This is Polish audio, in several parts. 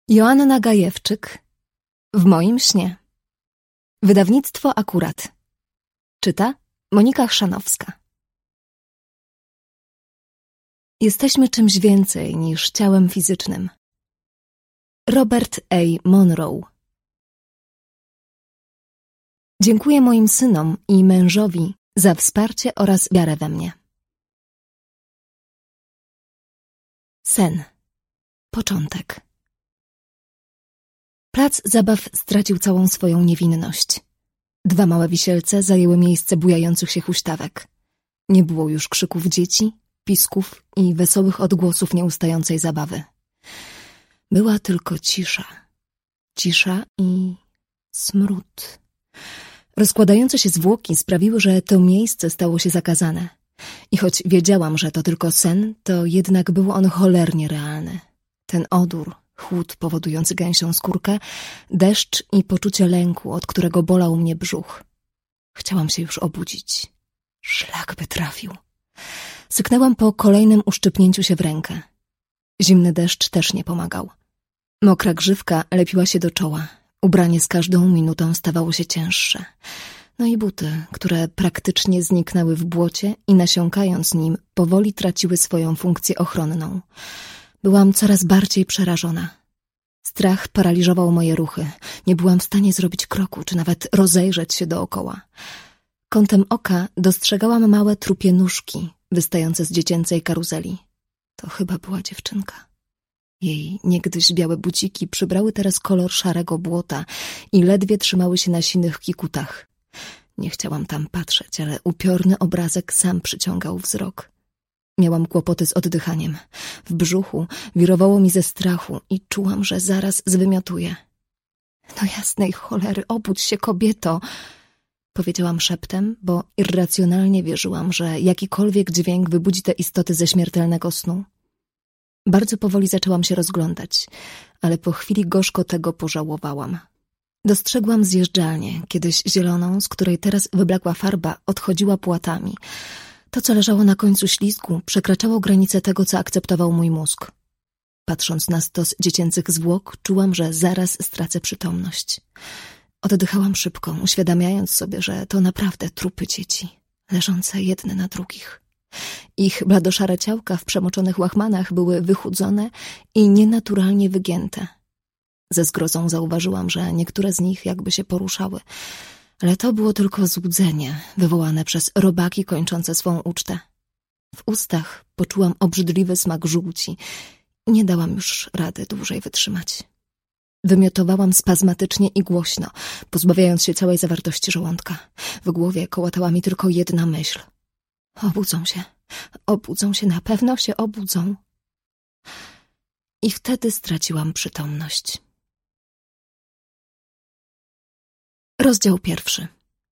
Joanna Gajewczyk. W moim śnie. Wydawnictwo Akurat. Czyta Monika Chrzanowska. Jesteśmy czymś więcej niż ciałem fizycznym. Robert A. Monroe. Dziękuję moim synom i mężowi za wsparcie oraz wiarę we mnie. Sen. Początek. Plac zabaw stracił całą swoją niewinność. 2 małe wisielce zajęły miejsce bujających się huśtawek. Nie było już krzyków dzieci, pisków i wesołych odgłosów nieustającej zabawy. Była tylko cisza. Cisza i smród. Rozkładające się zwłoki sprawiły, że to miejsce stało się zakazane. I choć wiedziałam, że to tylko sen, to jednak był on cholernie realny. Ten odór, chłód powodujący gęsią skórkę, deszcz i poczucie lęku, od którego bolał mnie brzuch. Chciałam się już obudzić. Szlak by trafił. Syknęłam po kolejnym uszczypnięciu się w rękę. Zimny deszcz też nie pomagał. Mokra grzywka lepiła się do czoła. Ubranie z każdą minutą stawało się cięższe. No i buty, które praktycznie zniknęły w błocie i nasiąkając nim, powoli traciły swoją funkcję ochronną. Byłam coraz bardziej przerażona. Strach paraliżował moje ruchy. Nie byłam w stanie zrobić kroku, czy nawet rozejrzeć się dookoła. Kątem oka dostrzegałam małe trupie nóżki wystające z dziecięcej karuzeli. To chyba była dziewczynka. Jej niegdyś białe buciki przybrały teraz kolor szarego błota i ledwie trzymały się na sinych kikutach. Nie chciałam tam patrzeć, ale upiorny obrazek sam przyciągał wzrok. Miałam kłopoty z oddychaniem. W brzuchu wirowało mi ze strachu i czułam, że zaraz zwymiotuję. No jasnej cholery, obudź się, kobieto! Powiedziałam szeptem, bo irracjonalnie wierzyłam, że jakikolwiek dźwięk wybudzi te istoty ze śmiertelnego snu. Bardzo powoli zaczęłam się rozglądać, ale po chwili gorzko tego pożałowałam. Dostrzegłam zjeżdżalnię, kiedyś zieloną, z której teraz wyblakła farba odchodziła płatami. To, co leżało na końcu ślizgu, przekraczało granicę tego, co akceptował mój mózg. Patrząc na stos dziecięcych zwłok, czułam, że zaraz stracę przytomność. Oddychałam szybko, uświadamiając sobie, że to naprawdę trupy dzieci, leżące jedne na drugich. Ich bladoszare ciałka w przemoczonych łachmanach były wychudzone i nienaturalnie wygięte. Ze zgrozą zauważyłam, że niektóre z nich jakby się poruszały, ale to było tylko złudzenie wywołane przez robaki kończące swą ucztę. W ustach poczułam obrzydliwy smak żółci i nie dałam już rady dłużej wytrzymać. Wymiotowałam spazmatycznie i głośno, pozbawiając się całej zawartości żołądka. W głowie kołatała mi tylko jedna myśl. Obudzą się, na pewno się obudzą. I wtedy straciłam przytomność. Rozdział 1.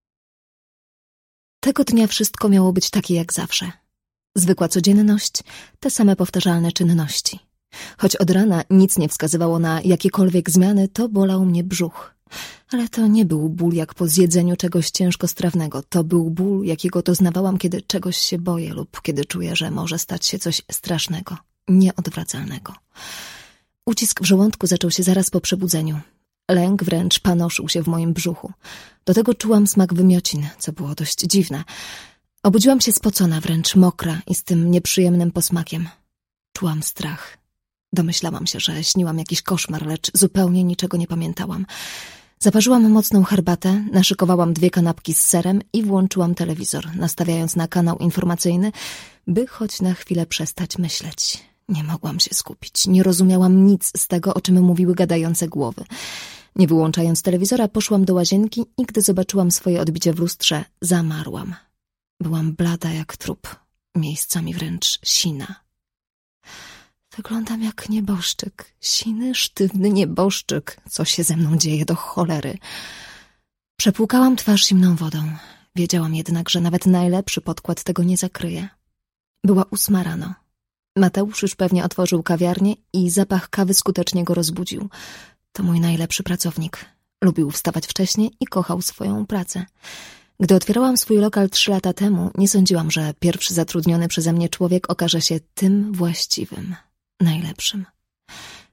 Tego dnia wszystko miało być takie jak zawsze. Zwykła codzienność, te same powtarzalne czynności. Choć od rana nic nie wskazywało na jakiekolwiek zmiany, to bolał mnie brzuch. Ale to nie był ból jak po zjedzeniu czegoś ciężkostrawnego. To był ból, jakiego doznawałam, kiedy czegoś się boję lub kiedy czuję, że może stać się coś strasznego, nieodwracalnego. Ucisk w żołądku zaczął się zaraz po przebudzeniu. Lęk wręcz panoszył się w moim brzuchu. Do tego czułam smak wymiocin, co było dość dziwne. Obudziłam się spocona, wręcz mokra i z tym nieprzyjemnym posmakiem. Czułam strach. Domyślałam się, że śniłam jakiś koszmar, lecz zupełnie niczego nie pamiętałam. Zaparzyłam mocną herbatę, naszykowałam 2 kanapki z serem i włączyłam telewizor, nastawiając na kanał informacyjny, by choć na chwilę przestać myśleć. Nie mogłam się skupić, nie rozumiałam nic z tego, o czym mówiły gadające głowy. Nie wyłączając telewizora, poszłam do łazienki i gdy zobaczyłam swoje odbicie w lustrze, zamarłam. Byłam blada jak trup, miejscami wręcz sina. Wyglądam jak nieboszczyk, siny, sztywny nieboszczyk. Co się ze mną dzieje do cholery? Przepłukałam twarz zimną wodą. Wiedziałam jednak, że nawet najlepszy podkład tego nie zakryje. Była 8 rano. Mateusz już pewnie otworzył kawiarnię i zapach kawy skutecznie go rozbudził. To mój najlepszy pracownik. Lubił wstawać wcześnie i kochał swoją pracę. Gdy otwierałam swój lokal 3 lata temu, nie sądziłam, że pierwszy zatrudniony przeze mnie człowiek okaże się tym właściwym, najlepszym.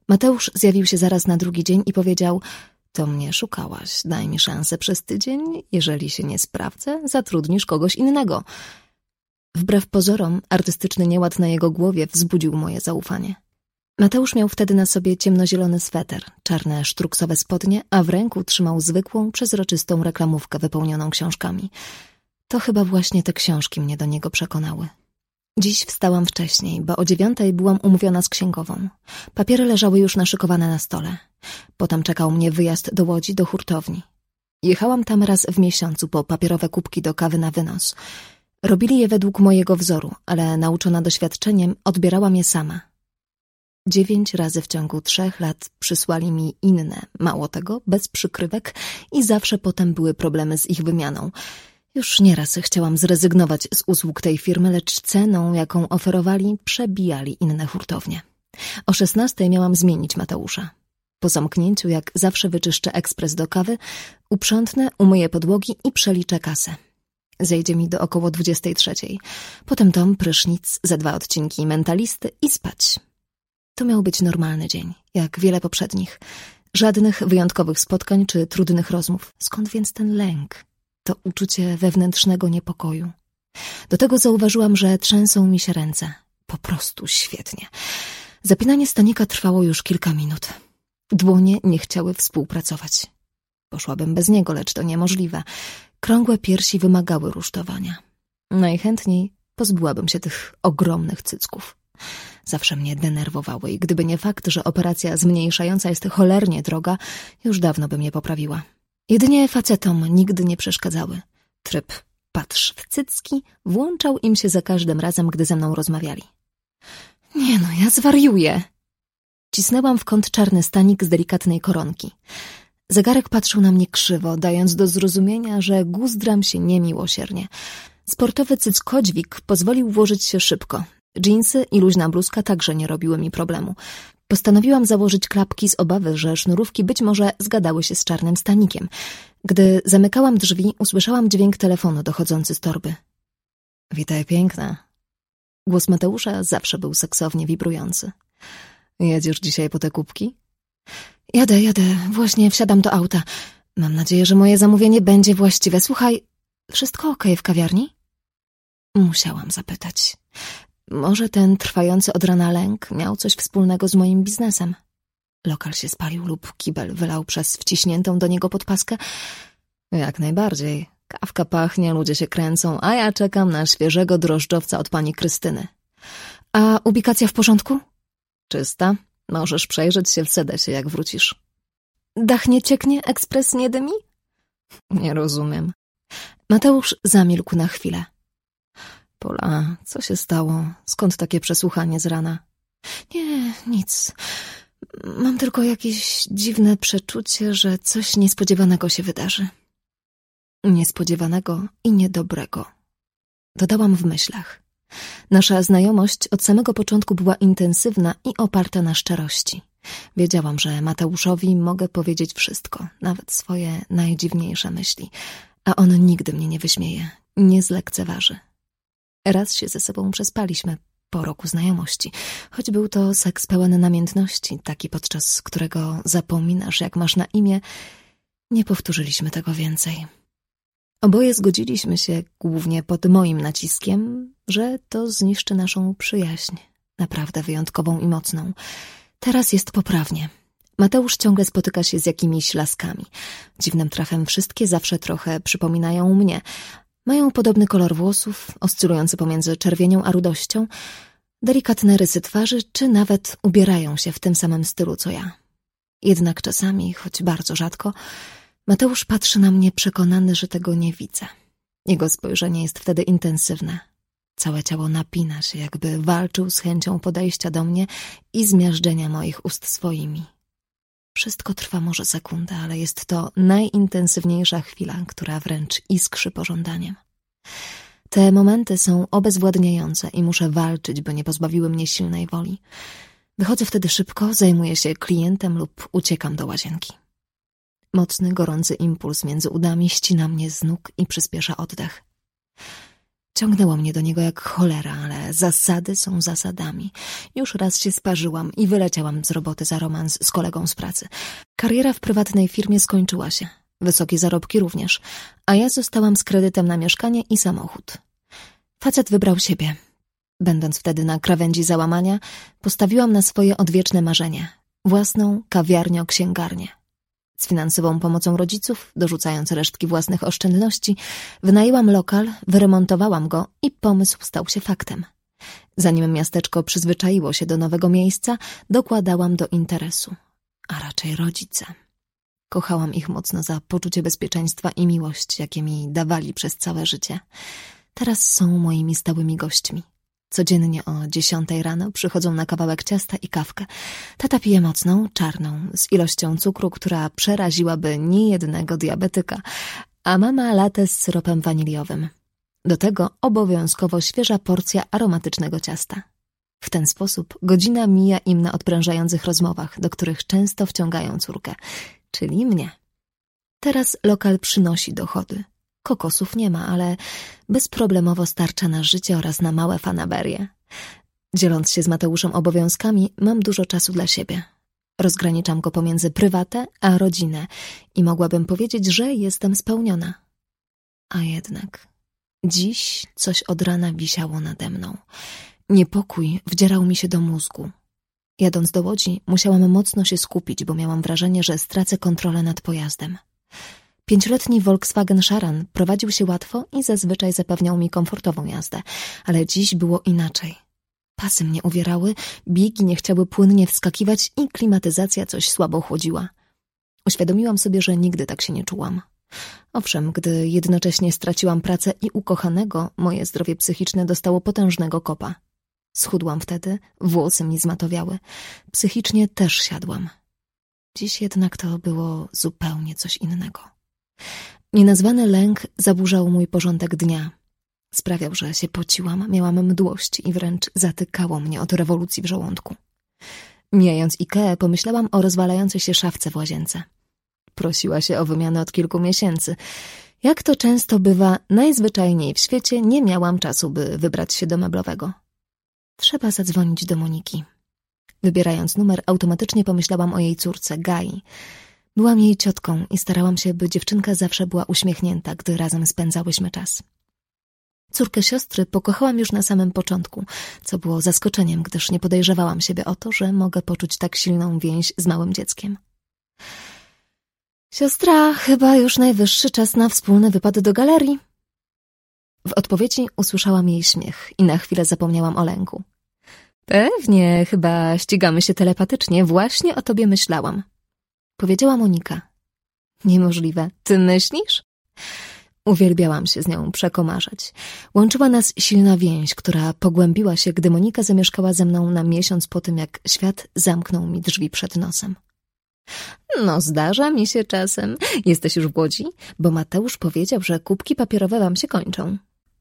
Mateusz zjawił się zaraz na drugi dzień i powiedział: to mnie szukałaś, daj mi szansę przez tydzień, jeżeli się nie sprawdzę, zatrudnisz kogoś innego. Wbrew pozorom, artystyczny nieład na jego głowie wzbudził moje zaufanie. Mateusz miał wtedy na sobie ciemnozielony sweter, czarne sztruksowe spodnie, a w ręku trzymał zwykłą, przezroczystą reklamówkę wypełnioną książkami. To chyba właśnie te książki mnie do niego przekonały. Dziś wstałam wcześniej, bo o 9:00 byłam umówiona z księgową. Papiery leżały już naszykowane na stole. Potem czekał mnie wyjazd do Łodzi, do hurtowni. Jechałam tam raz w miesiącu po papierowe kubki do kawy na wynos. Robili je według mojego wzoru, ale nauczona doświadczeniem odbierałam je sama. 9 razy w ciągu 3 lat przysłali mi inne, mało tego, bez przykrywek i zawsze potem były problemy z ich wymianą. Już nieraz chciałam zrezygnować z usług tej firmy, lecz ceną, jaką oferowali, przebijali inne hurtownie. O 16:00 miałam zmienić Mateusza. Po zamknięciu, jak zawsze, wyczyszczę ekspres do kawy, uprzątnę, umyję podłogi i przeliczę kasę. Zejdzie mi do około 23:00. Potem dom, prysznic, ze 2 odcinki Mentalisty i spać. To miał być normalny dzień, jak wiele poprzednich. Żadnych wyjątkowych spotkań czy trudnych rozmów. Skąd więc ten lęk? To uczucie wewnętrznego niepokoju. Do tego zauważyłam, że trzęsą mi się ręce. Po prostu świetnie. Zapinanie stanika trwało już kilka minut. Dłonie nie chciały współpracować. Poszłabym bez niego, lecz to niemożliwe. Krągłe piersi wymagały rusztowania. Najchętniej pozbyłabym się tych ogromnych cycków. Zawsze mnie denerwowały i gdyby nie fakt, że operacja zmniejszająca jest cholernie droga, już dawno bym je poprawiła. Jedynie facetom nigdy nie przeszkadzały. Tryb patrz w cycki włączał im się za każdym razem, gdy ze mną rozmawiali. Nie no, ja zwariuję. Cisnęłam w kąt czarny stanik z delikatnej koronki. Zegarek patrzył na mnie krzywo, dając do zrozumienia, że guzdram się niemiłosiernie. Sportowy cyckodźwig pozwolił włożyć się szybko. Dżinsy i luźna bluzka także nie robiły mi problemu. Postanowiłam założyć klapki z obawy, że sznurówki być może zgadały się z czarnym stanikiem. Gdy zamykałam drzwi, usłyszałam dźwięk telefonu dochodzący z torby. Witaj, piękna. Głos Mateusza zawsze był seksownie wibrujący. Jedziesz dzisiaj po te kubki? Jadę, właśnie wsiadam do auta. Mam nadzieję, że moje zamówienie będzie właściwe. Słuchaj, wszystko okej w kawiarni? Musiałam zapytać. Może ten trwający od rana lęk miał coś wspólnego z moim biznesem. Lokal się spalił lub kibel wylał przez wciśniętą do niego podpaskę? Jak najbardziej. Kawka pachnie, ludzie się kręcą, a ja czekam na świeżego drożdżowca od pani Krystyny. A ubikacja w porządku? Czysta. Możesz przejrzeć się w sedesie, jak wrócisz. Dach nie cieknie, ekspres nie dymi? Nie rozumiem. Mateusz zamilkł na chwilę. Pola, co się stało? Skąd takie przesłuchanie z rana? Nie, nic. Mam tylko jakieś dziwne przeczucie, że coś niespodziewanego się wydarzy. Niespodziewanego i niedobrego. Dodałam w myślach. Nasza znajomość od samego początku była intensywna i oparta na szczerości. Wiedziałam, że Mateuszowi mogę powiedzieć wszystko, nawet swoje najdziwniejsze myśli, a on nigdy mnie nie wyśmieje, nie zlekceważy. Raz się ze sobą przespaliśmy po roku znajomości, choć był to seks pełen namiętności, taki podczas którego zapominasz, jak masz na imię. Nie powtórzyliśmy tego więcej. Oboje zgodziliśmy się, głównie pod moim naciskiem, że to zniszczy naszą przyjaźń, naprawdę wyjątkową i mocną. Teraz jest poprawnie. Mateusz ciągle spotyka się z jakimiś laskami. Dziwnym trafem wszystkie zawsze trochę przypominają mnie. Mają podobny kolor włosów, oscylujący pomiędzy czerwienią a rudością, delikatne rysy twarzy, czy nawet ubierają się w tym samym stylu co ja. Jednak czasami, choć bardzo rzadko, Mateusz patrzy na mnie przekonany, że tego nie widzę. Jego spojrzenie jest wtedy intensywne. Całe ciało napina się, jakby walczył z chęcią podejścia do mnie i zmiażdżenia moich ust swoimi. Wszystko trwa może sekundę, ale jest to najintensywniejsza chwila, która wręcz iskrzy pożądaniem. Te momenty są obezwładniające i muszę walczyć, by nie pozbawiły mnie silnej woli. Wychodzę wtedy szybko, zajmuję się klientem lub uciekam do łazienki. Mocny, gorący impuls między udami ścina mnie z nóg i przyspiesza oddech. Ciągnęło mnie do niego jak cholera, ale zasady są zasadami. Już raz się sparzyłam i wyleciałam z roboty za romans z kolegą z pracy. Kariera w prywatnej firmie skończyła się. Wysokie zarobki również, a ja zostałam z kredytem na mieszkanie i samochód. Facet wybrał siebie. Będąc wtedy na krawędzi załamania, postawiłam na swoje odwieczne marzenie. Własną kawiarnio-księgarnię. Z finansową pomocą rodziców, dorzucając resztki własnych oszczędności, wynajęłam lokal, wyremontowałam go i pomysł stał się faktem. Zanim miasteczko przyzwyczaiło się do nowego miejsca, dokładałam do interesu, a raczej rodzice. Kochałam ich mocno za poczucie bezpieczeństwa i miłość, jakie mi dawali przez całe życie. Teraz są moimi stałymi gośćmi. Codziennie o 10 rano przychodzą na kawałek ciasta i kawkę. Tata pije mocną, czarną, z ilością cukru, która przeraziłaby niejednego diabetyka, a mama latę z syropem waniliowym. Do tego obowiązkowo świeża porcja aromatycznego ciasta. W ten sposób godzina mija im na odprężających rozmowach, do których często wciągają córkę, czyli mnie. Teraz lokal przynosi dochody. Kokosów nie ma, ale bezproblemowo starcza na życie oraz na małe fanaberie. Dzieląc się z Mateuszem obowiązkami, mam dużo czasu dla siebie. Rozgraniczam go pomiędzy prywatę a rodzinę i mogłabym powiedzieć, że jestem spełniona. A jednak dziś coś od rana wisiało nade mną. Niepokój wdzierał mi się do mózgu. Jadąc do Łodzi, musiałam mocno się skupić, bo miałam wrażenie, że stracę kontrolę nad pojazdem. 5-letni Volkswagen Charan prowadził się łatwo i zazwyczaj zapewniał mi komfortową jazdę, ale dziś było inaczej. Pasy mnie uwierały, biegi nie chciały płynnie wskakiwać i klimatyzacja coś słabo chłodziła. Uświadomiłam sobie, że nigdy tak się nie czułam. Owszem, gdy jednocześnie straciłam pracę i ukochanego, moje zdrowie psychiczne dostało potężnego kopa. Schudłam wtedy, włosy mi zmatowiały. Psychicznie też siadłam. Dziś jednak to było zupełnie coś innego. Nienazwany lęk zaburzał mój porządek dnia. Sprawiał, że się pociłam, miałam mdłość i wręcz zatykało mnie od rewolucji w żołądku. Mijając Ikeę, pomyślałam o rozwalającej się szafce w łazience. Prosiła się o wymianę od kilku miesięcy. Jak to często bywa, najzwyczajniej w świecie nie miałam czasu, by wybrać się do meblowego. Trzeba zadzwonić do Moniki. Wybierając numer, automatycznie pomyślałam o jej córce, Gai. Byłam jej ciotką i starałam się, by dziewczynka zawsze była uśmiechnięta, gdy razem spędzałyśmy czas. Córkę siostry pokochałam już na samym początku, co było zaskoczeniem, gdyż nie podejrzewałam siebie o to, że mogę poczuć tak silną więź z małym dzieckiem. Siostra, chyba już najwyższy czas na wspólny wypad do galerii. W odpowiedzi usłyszałam jej śmiech i na chwilę zapomniałam o lęku. Pewnie, chyba ścigamy się telepatycznie, właśnie o tobie myślałam. Powiedziała Monika. Niemożliwe, ty myślisz? Uwielbiałam się z nią przekomarzać. Łączyła nas silna więź, która pogłębiła się, gdy Monika zamieszkała ze mną na miesiąc po tym, jak świat zamknął mi drzwi przed nosem. No, zdarza mi się czasem. Jesteś już w Łodzi? Bo Mateusz powiedział, że kubki papierowe wam się kończą.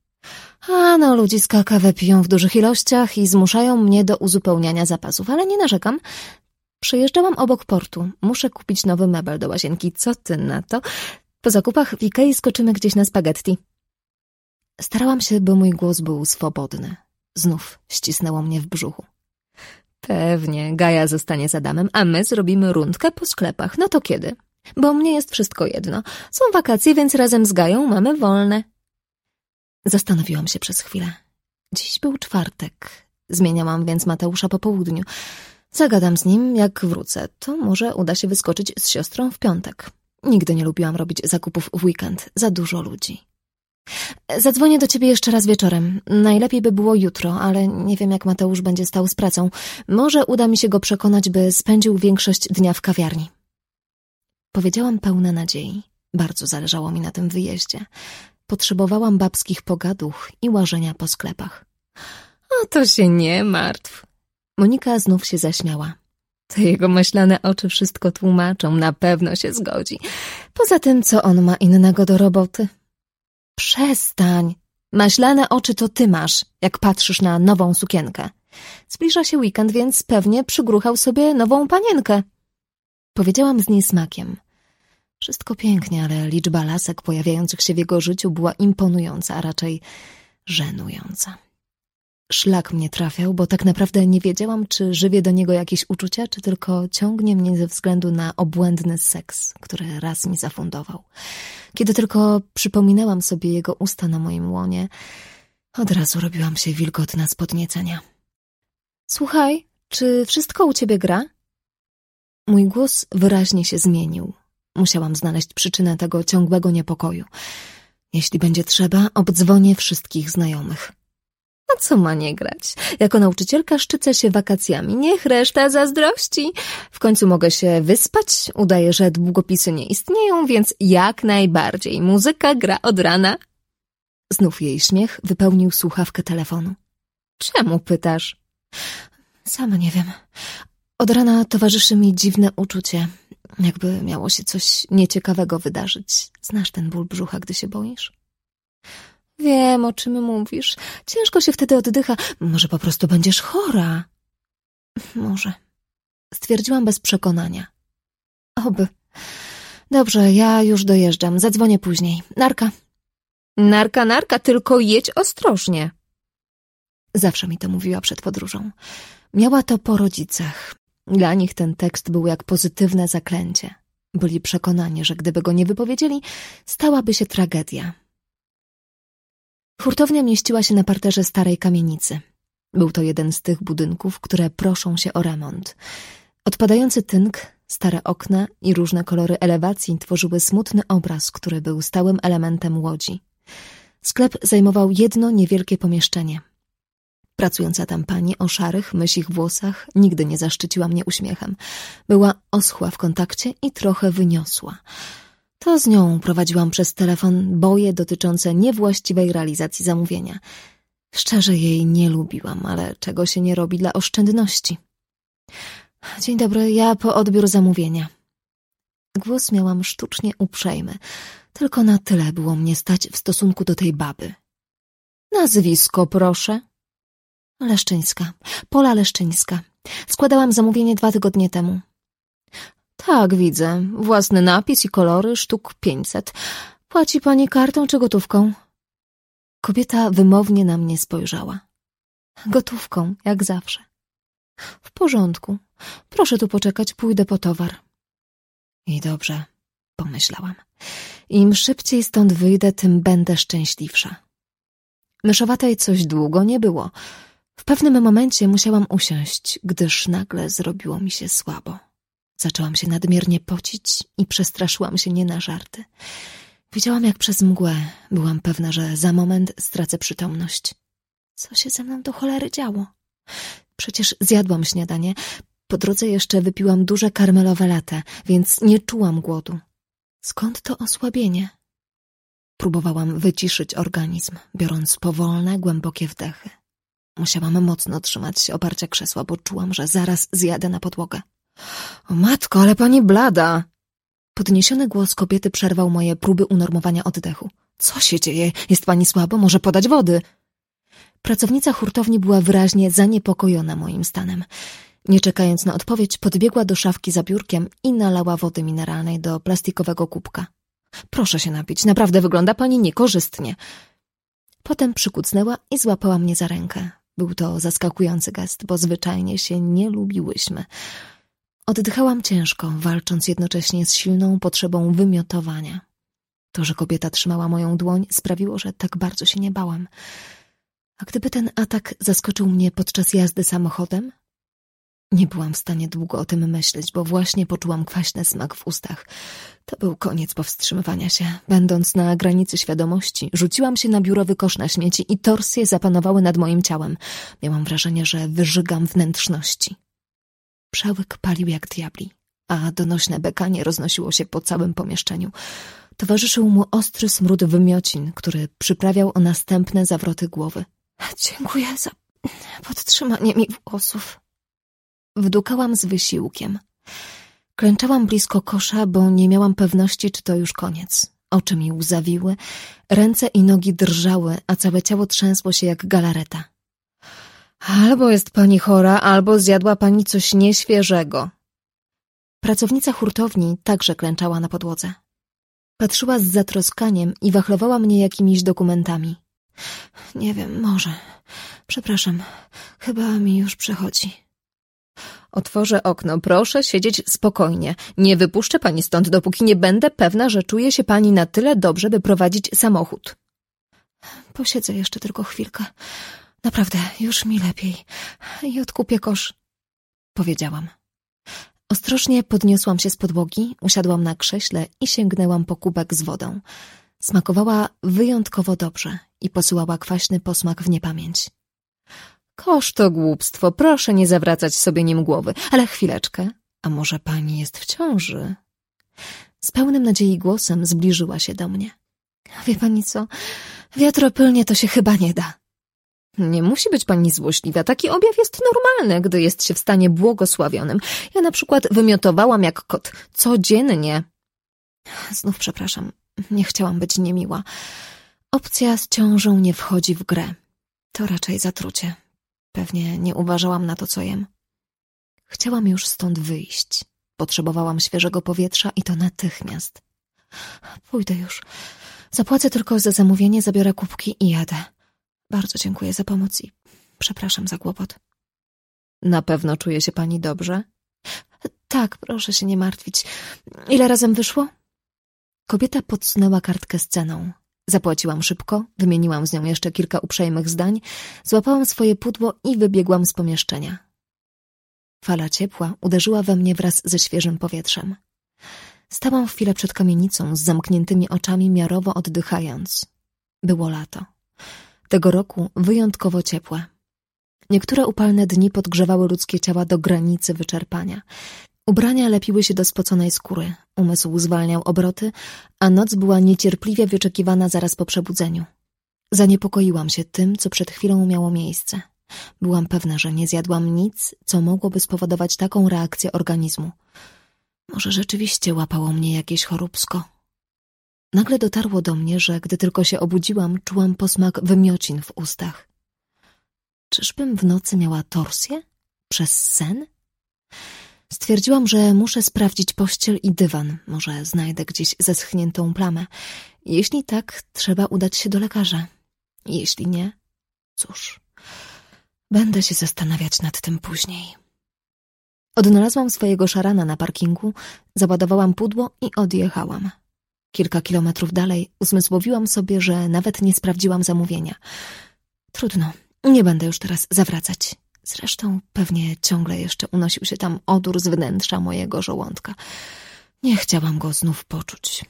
A no, ludziska kawę piją w dużych ilościach i zmuszają mnie do uzupełniania zapasów, ale nie narzekam. Przejeżdżałam obok portu. Muszę kupić nowy mebel do łazienki. Co ty na to? Po zakupach w Ikei skoczymy gdzieś na spaghetti. Starałam się, by mój głos był swobodny. Znów ścisnęło mnie w brzuchu. Pewnie, Gaja zostanie z Adamem, a my zrobimy rundkę po sklepach. No to kiedy? Bo mnie jest wszystko jedno. Są wakacje, więc razem z Gają mamy wolne. Zastanowiłam się przez chwilę. Dziś był czwartek. Zmieniałam więc Mateusza po południu. Zagadam z nim, jak wrócę. To może uda się wyskoczyć z siostrą w piątek. Nigdy nie lubiłam robić zakupów w weekend. Za dużo ludzi. Zadzwonię do ciebie jeszcze raz wieczorem. Najlepiej by było jutro, ale nie wiem, jak Mateusz będzie stał z pracą. Może uda mi się go przekonać, by spędził większość dnia w kawiarni. Powiedziałam pełna nadziei. Bardzo zależało mi na tym wyjeździe. Potrzebowałam babskich pogaduch i łażenia po sklepach. O, to się nie martw. Monika znów się zaśmiała. Te jego maślane oczy wszystko tłumaczą, na pewno się zgodzi. Poza tym, co on ma innego do roboty? Przestań. Maślane oczy to ty masz, jak patrzysz na nową sukienkę. Zbliża się weekend, więc pewnie przygruchał sobie nową panienkę. Powiedziałam z niesmakiem. Wszystko pięknie, ale liczba lasek pojawiających się w jego życiu była imponująca, a raczej Żenująca. Szlak mnie trafiał, bo tak naprawdę nie wiedziałam, czy żywię do niego jakieś uczucia, czy tylko ciągnie mnie ze względu na obłędny seks, który raz mi zafundował. Kiedy tylko przypominałam sobie jego usta na moim łonie, od razu robiłam się wilgotna z podniecenia. Słuchaj, czy wszystko u ciebie gra? Mój głos wyraźnie się zmienił. Musiałam znaleźć przyczynę tego ciągłego niepokoju. Jeśli będzie trzeba, obdzwonię wszystkich znajomych. A co ma nie grać? Jako nauczycielka szczycę się wakacjami. Niech reszta zazdrości. W końcu mogę się wyspać. Udaję, że długopisy nie istnieją, więc jak najbardziej. Muzyka gra od rana. Znów jej śmiech wypełnił słuchawkę telefonu. Czemu pytasz? Sama nie wiem. Od rana towarzyszy mi dziwne uczucie. Jakby miało się coś nieciekawego wydarzyć. Znasz ten ból brzucha, gdy się boisz? Wiem, o czym mówisz. Ciężko się wtedy oddycha. Może po prostu będziesz chora? Może. Stwierdziłam bez przekonania. Oby. Dobrze, ja już dojeżdżam. Zadzwonię później. Narka. Narka, tylko jedź ostrożnie. Zawsze mi to mówiła przed podróżą. Miała to po rodzicach. Dla nich ten tekst był jak pozytywne zaklęcie. Byli przekonani, że gdyby go nie wypowiedzieli, stałaby się tragedia. Hurtownia mieściła się na parterze starej kamienicy. Był to jeden z tych budynków, które proszą się o remont. Odpadający tynk, stare okna i różne kolory elewacji tworzyły smutny obraz, który był stałym elementem łodzi. Sklep zajmował jedno niewielkie pomieszczenie. Pracująca tam pani o szarych, mysich włosach nigdy nie zaszczyciła mnie uśmiechem. Była oschła w kontakcie i trochę wyniosła. To z nią prowadziłam przez telefon boje dotyczące niewłaściwej realizacji zamówienia. Szczerze jej nie lubiłam, ale czego się nie robi dla oszczędności. Dzień dobry, ja po odbiór zamówienia. Głos miałam sztucznie uprzejmy. Tylko na tyle było mnie stać w stosunku do tej baby. Nazwisko, proszę. Leszczyńska. Pola Leszczyńska. Składałam zamówienie 2 tygodnie temu. Tak, widzę. Własny napis i kolory, sztuk 500. Płaci pani kartą czy gotówką? Kobieta wymownie na mnie spojrzała. Gotówką, jak zawsze. W porządku. Proszę tu poczekać, pójdę po towar. I dobrze, pomyślałam. Im szybciej stąd wyjdę, tym będę szczęśliwsza. Myszowatej coś długo nie było. W pewnym momencie musiałam usiąść, gdyż nagle zrobiło mi się słabo. Zaczęłam się nadmiernie pocić i przestraszyłam się nie na żarty. Widziałam jak przez mgłę. Byłam pewna, że za moment stracę przytomność. Co się ze mną do cholery działo? Przecież zjadłam śniadanie. Po drodze jeszcze wypiłam duże karmelowe latte, więc nie czułam głodu. Skąd to osłabienie? Próbowałam wyciszyć organizm, biorąc powolne, głębokie wdechy. Musiałam mocno trzymać się oparcia krzesła, bo czułam, że zaraz zjadę na podłogę. O matko, ale pani blada! Podniesiony głos kobiety przerwał moje próby unormowania oddechu. Co się dzieje? Jest pani słabo? Może podać wody? Pracownica hurtowni była wyraźnie zaniepokojona moim stanem. Nie czekając na odpowiedź, podbiegła do szafki za biurkiem i nalała wody mineralnej do plastikowego kubka. Proszę się napić, naprawdę wygląda pani niekorzystnie. Potem przykucnęła i złapała mnie za rękę. Był to zaskakujący gest, bo zwyczajnie się nie lubiłyśmy. Oddychałam ciężko, walcząc jednocześnie z silną potrzebą wymiotowania. To, że kobieta trzymała moją dłoń, sprawiło, że tak bardzo się nie bałam. A gdyby ten atak zaskoczył mnie podczas jazdy samochodem? Nie byłam w stanie długo o tym myśleć, bo właśnie poczułam kwaśny smak w ustach. To był koniec powstrzymywania się. Będąc na granicy świadomości, rzuciłam się na biurowy kosz na śmieci i torsje zapanowały nad moim ciałem. Miałam wrażenie, że wyżygam wnętrzności. Przełyk palił jak diabli, a donośne bekanie roznosiło się po całym pomieszczeniu. Towarzyszył mu ostry smród wymiocin, który przyprawiał o następne zawroty głowy. Dziękuję za podtrzymanie mi włosów. Wdukałam z wysiłkiem. Klęczałam blisko kosza, bo nie miałam pewności, czy to już koniec. Oczy mi łzawiły, ręce i nogi drżały, a całe ciało trzęsło się jak galareta. Albo jest pani chora, albo zjadła pani coś nieświeżego. Pracownica hurtowni także klęczała na podłodze. Patrzyła z zatroskaniem i wachlowała mnie jakimiś dokumentami. Nie wiem, może. Przepraszam, chyba mi już przechodzi. Otworzę okno, proszę siedzieć spokojnie. Nie wypuszczę pani stąd, dopóki nie będę pewna, że czuje się pani na tyle dobrze, by prowadzić samochód. Posiedzę jeszcze tylko chwilkę. Naprawdę, już mi lepiej. I odkupię kosz, powiedziałam. Ostrożnie podniosłam się z podłogi, usiadłam na krześle i sięgnęłam po kubek z wodą. Smakowała wyjątkowo dobrze i posyłała kwaśny posmak w niepamięć. Kosz to głupstwo, proszę nie zawracać sobie nim głowy. Ale chwileczkę, a może pani jest w ciąży? Z pełnym nadziei głosem zbliżyła się do mnie. Wie pani co, wiatropylnie to się chyba nie da. Nie musi być pani złośliwa, taki objaw jest normalny, gdy jest się w stanie błogosławionym. Ja na przykład wymiotowałam jak kot, codziennie. Znów przepraszam, nie chciałam być niemiła. Opcja z ciążą nie wchodzi w grę. To raczej zatrucie. Pewnie nie uważałam na to, co jem. Chciałam już stąd wyjść. Potrzebowałam świeżego powietrza i to natychmiast. Pójdę już. Zapłacę tylko za zamówienie, zabiorę kubki i jadę. Bardzo dziękuję za pomoc i przepraszam za kłopot. Na pewno czuje się pani dobrze? Tak, proszę się nie martwić. Ile razem wyszło? Kobieta podsunęła kartkę z ceną. Zapłaciłam szybko, wymieniłam z nią jeszcze kilka uprzejmych zdań, złapałam swoje pudło i wybiegłam z pomieszczenia. Fala ciepła uderzyła we mnie wraz ze świeżym powietrzem. Stałam chwilę przed kamienicą z zamkniętymi oczami, miarowo oddychając. Było lato. Tego roku wyjątkowo ciepłe. Niektóre upalne dni podgrzewały ludzkie ciała do granicy wyczerpania. Ubrania lepiły się do spoconej skóry, umysł zwalniał obroty, a noc była niecierpliwie wyczekiwana zaraz po przebudzeniu. Zaniepokoiłam się tym, co przed chwilą miało miejsce. Byłam pewna, że nie zjadłam nic, co mogłoby spowodować taką reakcję organizmu. Może rzeczywiście łapało mnie jakieś choróbsko. Nagle dotarło do mnie, że gdy tylko się obudziłam, czułam posmak wymiocin w ustach. Czyżbym w nocy miała torsję? Przez sen? Stwierdziłam, że muszę sprawdzić pościel i dywan. Może znajdę gdzieś zeschniętą plamę. Jeśli tak, trzeba udać się do lekarza. Jeśli nie, cóż, będę się zastanawiać nad tym później. Odnalazłam swojego szarana na parkingu, załadowałam pudło i odjechałam. Kilka kilometrów dalej uzmysłowiłam sobie, że nawet nie sprawdziłam zamówienia. Trudno, nie będę już teraz zawracać. Zresztą pewnie ciągle jeszcze unosił się tam odór z wnętrza mojego żołądka. Nie chciałam go znów poczuć.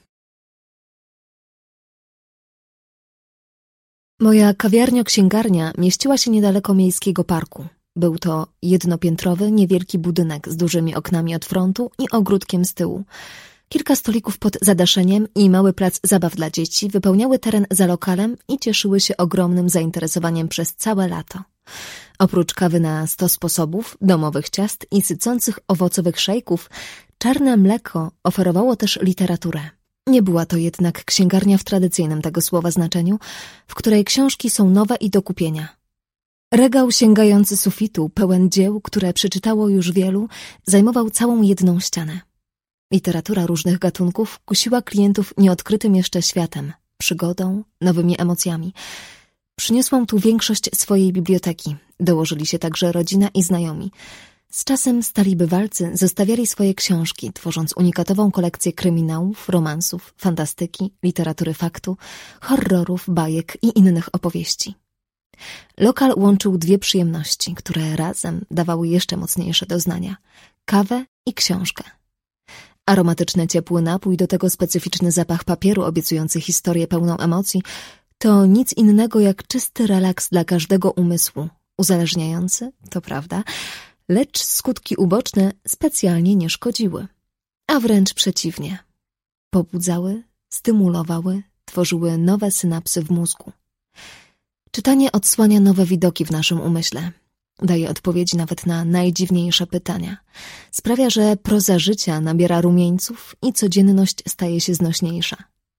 Moja kawiarnio-księgarnia mieściła się niedaleko miejskiego parku. Był to jednopiętrowy, niewielki budynek z dużymi oknami od frontu i ogródkiem z tyłu. Kilka stolików pod zadaszeniem i mały plac zabaw dla dzieci wypełniały teren za lokalem i cieszyły się ogromnym zainteresowaniem przez całe lato. Oprócz kawy na 100 sposobów, domowych ciast i sycących owocowych szejków, czarne mleko oferowało też literaturę. Nie była to jednak księgarnia w tradycyjnym tego słowa znaczeniu, w której książki są nowe i do kupienia. Regał sięgający sufitu, pełen dzieł, które przeczytało już wielu, zajmował całą jedną ścianę. Literatura różnych gatunków kusiła klientów nieodkrytym jeszcze światem, przygodą, nowymi emocjami. Przyniosłam tu większość swojej biblioteki. Dołożyli się także rodzina i znajomi. Z czasem stali bywalcy zostawiali swoje książki, tworząc unikatową kolekcję kryminałów, romansów, fantastyki, literatury faktu, horrorów, bajek i innych opowieści. Lokal łączył dwie przyjemności, które razem dawały jeszcze mocniejsze doznania – kawę i książkę. Aromatyczny, ciepły napój, do tego specyficzny zapach papieru obiecujący historię pełną emocji – to nic innego jak czysty relaks dla każdego umysłu, uzależniający, to prawda, lecz skutki uboczne specjalnie nie szkodziły, a wręcz przeciwnie. Pobudzały, stymulowały, tworzyły nowe synapsy w mózgu. Czytanie odsłania nowe widoki w naszym umyśle, daje odpowiedzi nawet na najdziwniejsze pytania. Sprawia, że proza życia nabiera rumieńców i codzienność staje się znośniejsza.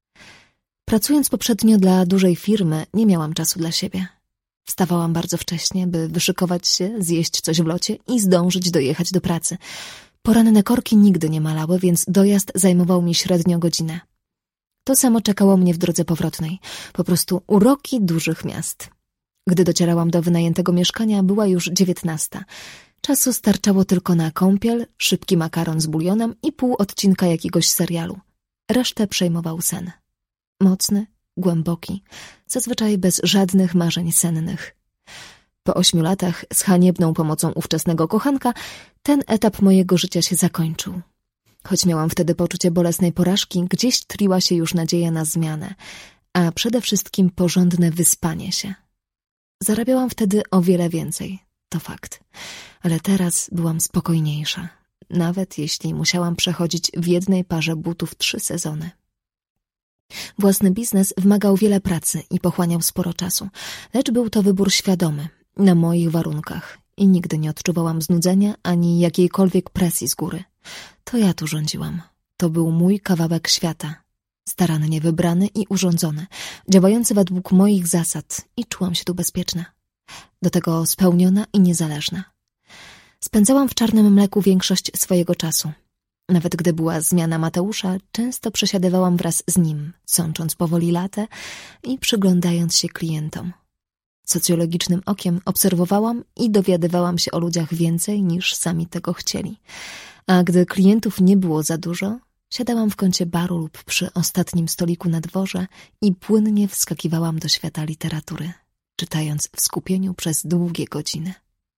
Pracując poprzednio dla dużej firmy, nie miałam czasu dla siebie. Wstawałam bardzo wcześnie, by wyszykować się, zjeść coś w locie i zdążyć dojechać do pracy. Poranne korki nigdy nie malały, więc dojazd zajmował mi średnio godzinę. To samo czekało mnie w drodze powrotnej. Po prostu uroki dużych miast. Gdy docierałam do wynajętego mieszkania, była już 19. Czasu starczało tylko na kąpiel, szybki makaron z bulionem i pół odcinka jakiegoś serialu. Resztę przejmował sen. Mocny, głęboki, zazwyczaj bez żadnych marzeń sennych. Po 8 latach, z haniebną pomocą ówczesnego kochanka, ten etap mojego życia się zakończył. Choć miałam wtedy poczucie bolesnej porażki, gdzieś tliła się już nadzieja na zmianę, a przede wszystkim porządne wyspanie się. Zarabiałam wtedy o wiele więcej, to fakt, ale teraz byłam spokojniejsza, nawet jeśli musiałam przechodzić w jednej parze butów 3 sezony. Własny biznes wymagał wiele pracy i pochłaniał sporo czasu, lecz był to wybór świadomy, na moich warunkach i nigdy nie odczuwałam znudzenia ani jakiejkolwiek presji z góry. To ja tu rządziłam. To był mój kawałek świata, starannie wybrany i urządzony, działający według moich zasad i czułam się tu bezpieczna. Do tego spełniona i niezależna. Spędzałam w czarnym mleku większość swojego czasu. Nawet gdy była zmiana Mateusza, często przesiadywałam wraz z nim, sącząc powoli latę i przyglądając się klientom. Socjologicznym okiem obserwowałam i dowiadywałam się o ludziach więcej niż sami tego chcieli. A gdy klientów nie było za dużo, siadałam w kącie baru lub przy ostatnim stoliku na dworze i płynnie wskakiwałam do świata literatury, czytając w skupieniu przez długie godziny.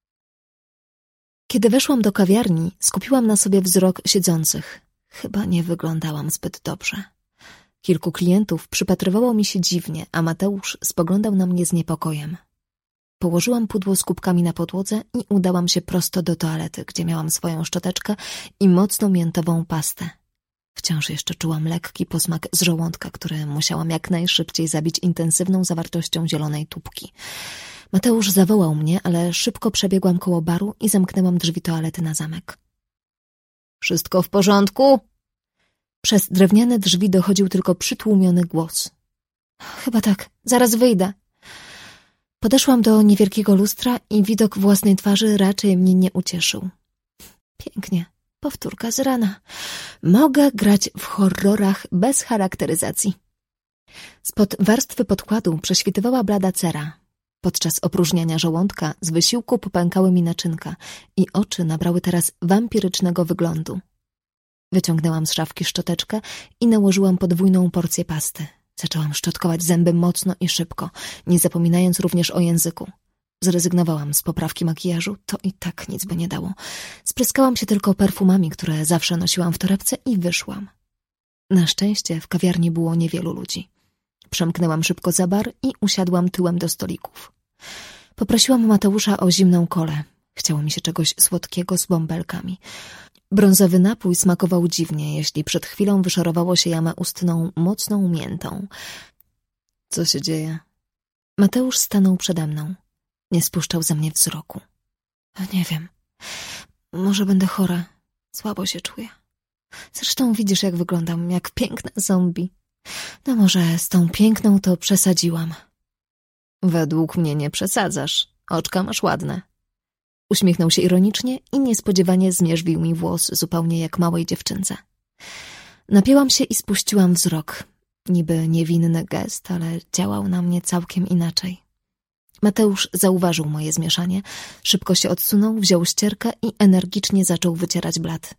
Kiedy weszłam do kawiarni, skupiłam na sobie wzrok siedzących. Chyba nie wyglądałam zbyt dobrze. Kilku klientów przypatrywało mi się dziwnie, a Mateusz spoglądał na mnie z niepokojem. Położyłam pudło z kubkami na podłodze i udałam się prosto do toalety, gdzie miałam swoją szczoteczkę i mocną miętową pastę. Wciąż jeszcze czułam lekki posmak z żołądka, który musiałam jak najszybciej zabić intensywną zawartością zielonej tubki. Mateusz zawołał mnie, ale szybko przebiegłam koło baru i zamknęłam drzwi toalety na zamek. Wszystko w porządku? Przez drewniane drzwi dochodził tylko przytłumiony głos. Chyba tak, zaraz wyjdę. Podeszłam do niewielkiego lustra i widok własnej twarzy raczej mnie nie ucieszył. Pięknie, powtórka z rana. Mogę grać w horrorach bez charakteryzacji. Spod warstwy podkładu prześwitywała blada cera. Podczas opróżniania żołądka z wysiłku popękały mi naczynka i oczy nabrały teraz wampirycznego wyglądu. Wyciągnęłam z szafki szczoteczkę i nałożyłam podwójną porcję pasty. Zaczęłam szczotkować zęby mocno i szybko, nie zapominając również o języku. Zrezygnowałam z poprawki makijażu, to i tak nic by nie dało. Spryskałam się tylko perfumami, które zawsze nosiłam w torebce i wyszłam. Na szczęście w kawiarni było niewielu ludzi. Przemknęłam szybko za bar i usiadłam tyłem do stolików. Poprosiłam Mateusza o zimną kolę. Chciało mi się czegoś słodkiego z bąbelkami. Brązowy napój smakował dziwnie, jeśli przed chwilą wyszorowało się jamę ustną mocną miętą. Co się dzieje? Mateusz stanął przede mną. Nie spuszczał ze mnie wzroku. Nie wiem. Może będę chora. Słabo się czuję. Zresztą widzisz, jak wyglądam, jak piękna zombie. No może z tą piękną to przesadziłam. Według mnie nie przesadzasz. Oczka masz ładne. Uśmiechnął się ironicznie i niespodziewanie zmierzwił mi włos zupełnie jak małej dziewczynce. Napięłam się i spuściłam wzrok. Niby niewinny gest, ale działał na mnie całkiem inaczej. Mateusz zauważył moje zmieszanie, szybko się odsunął, wziął ścierkę i energicznie zaczął wycierać blat.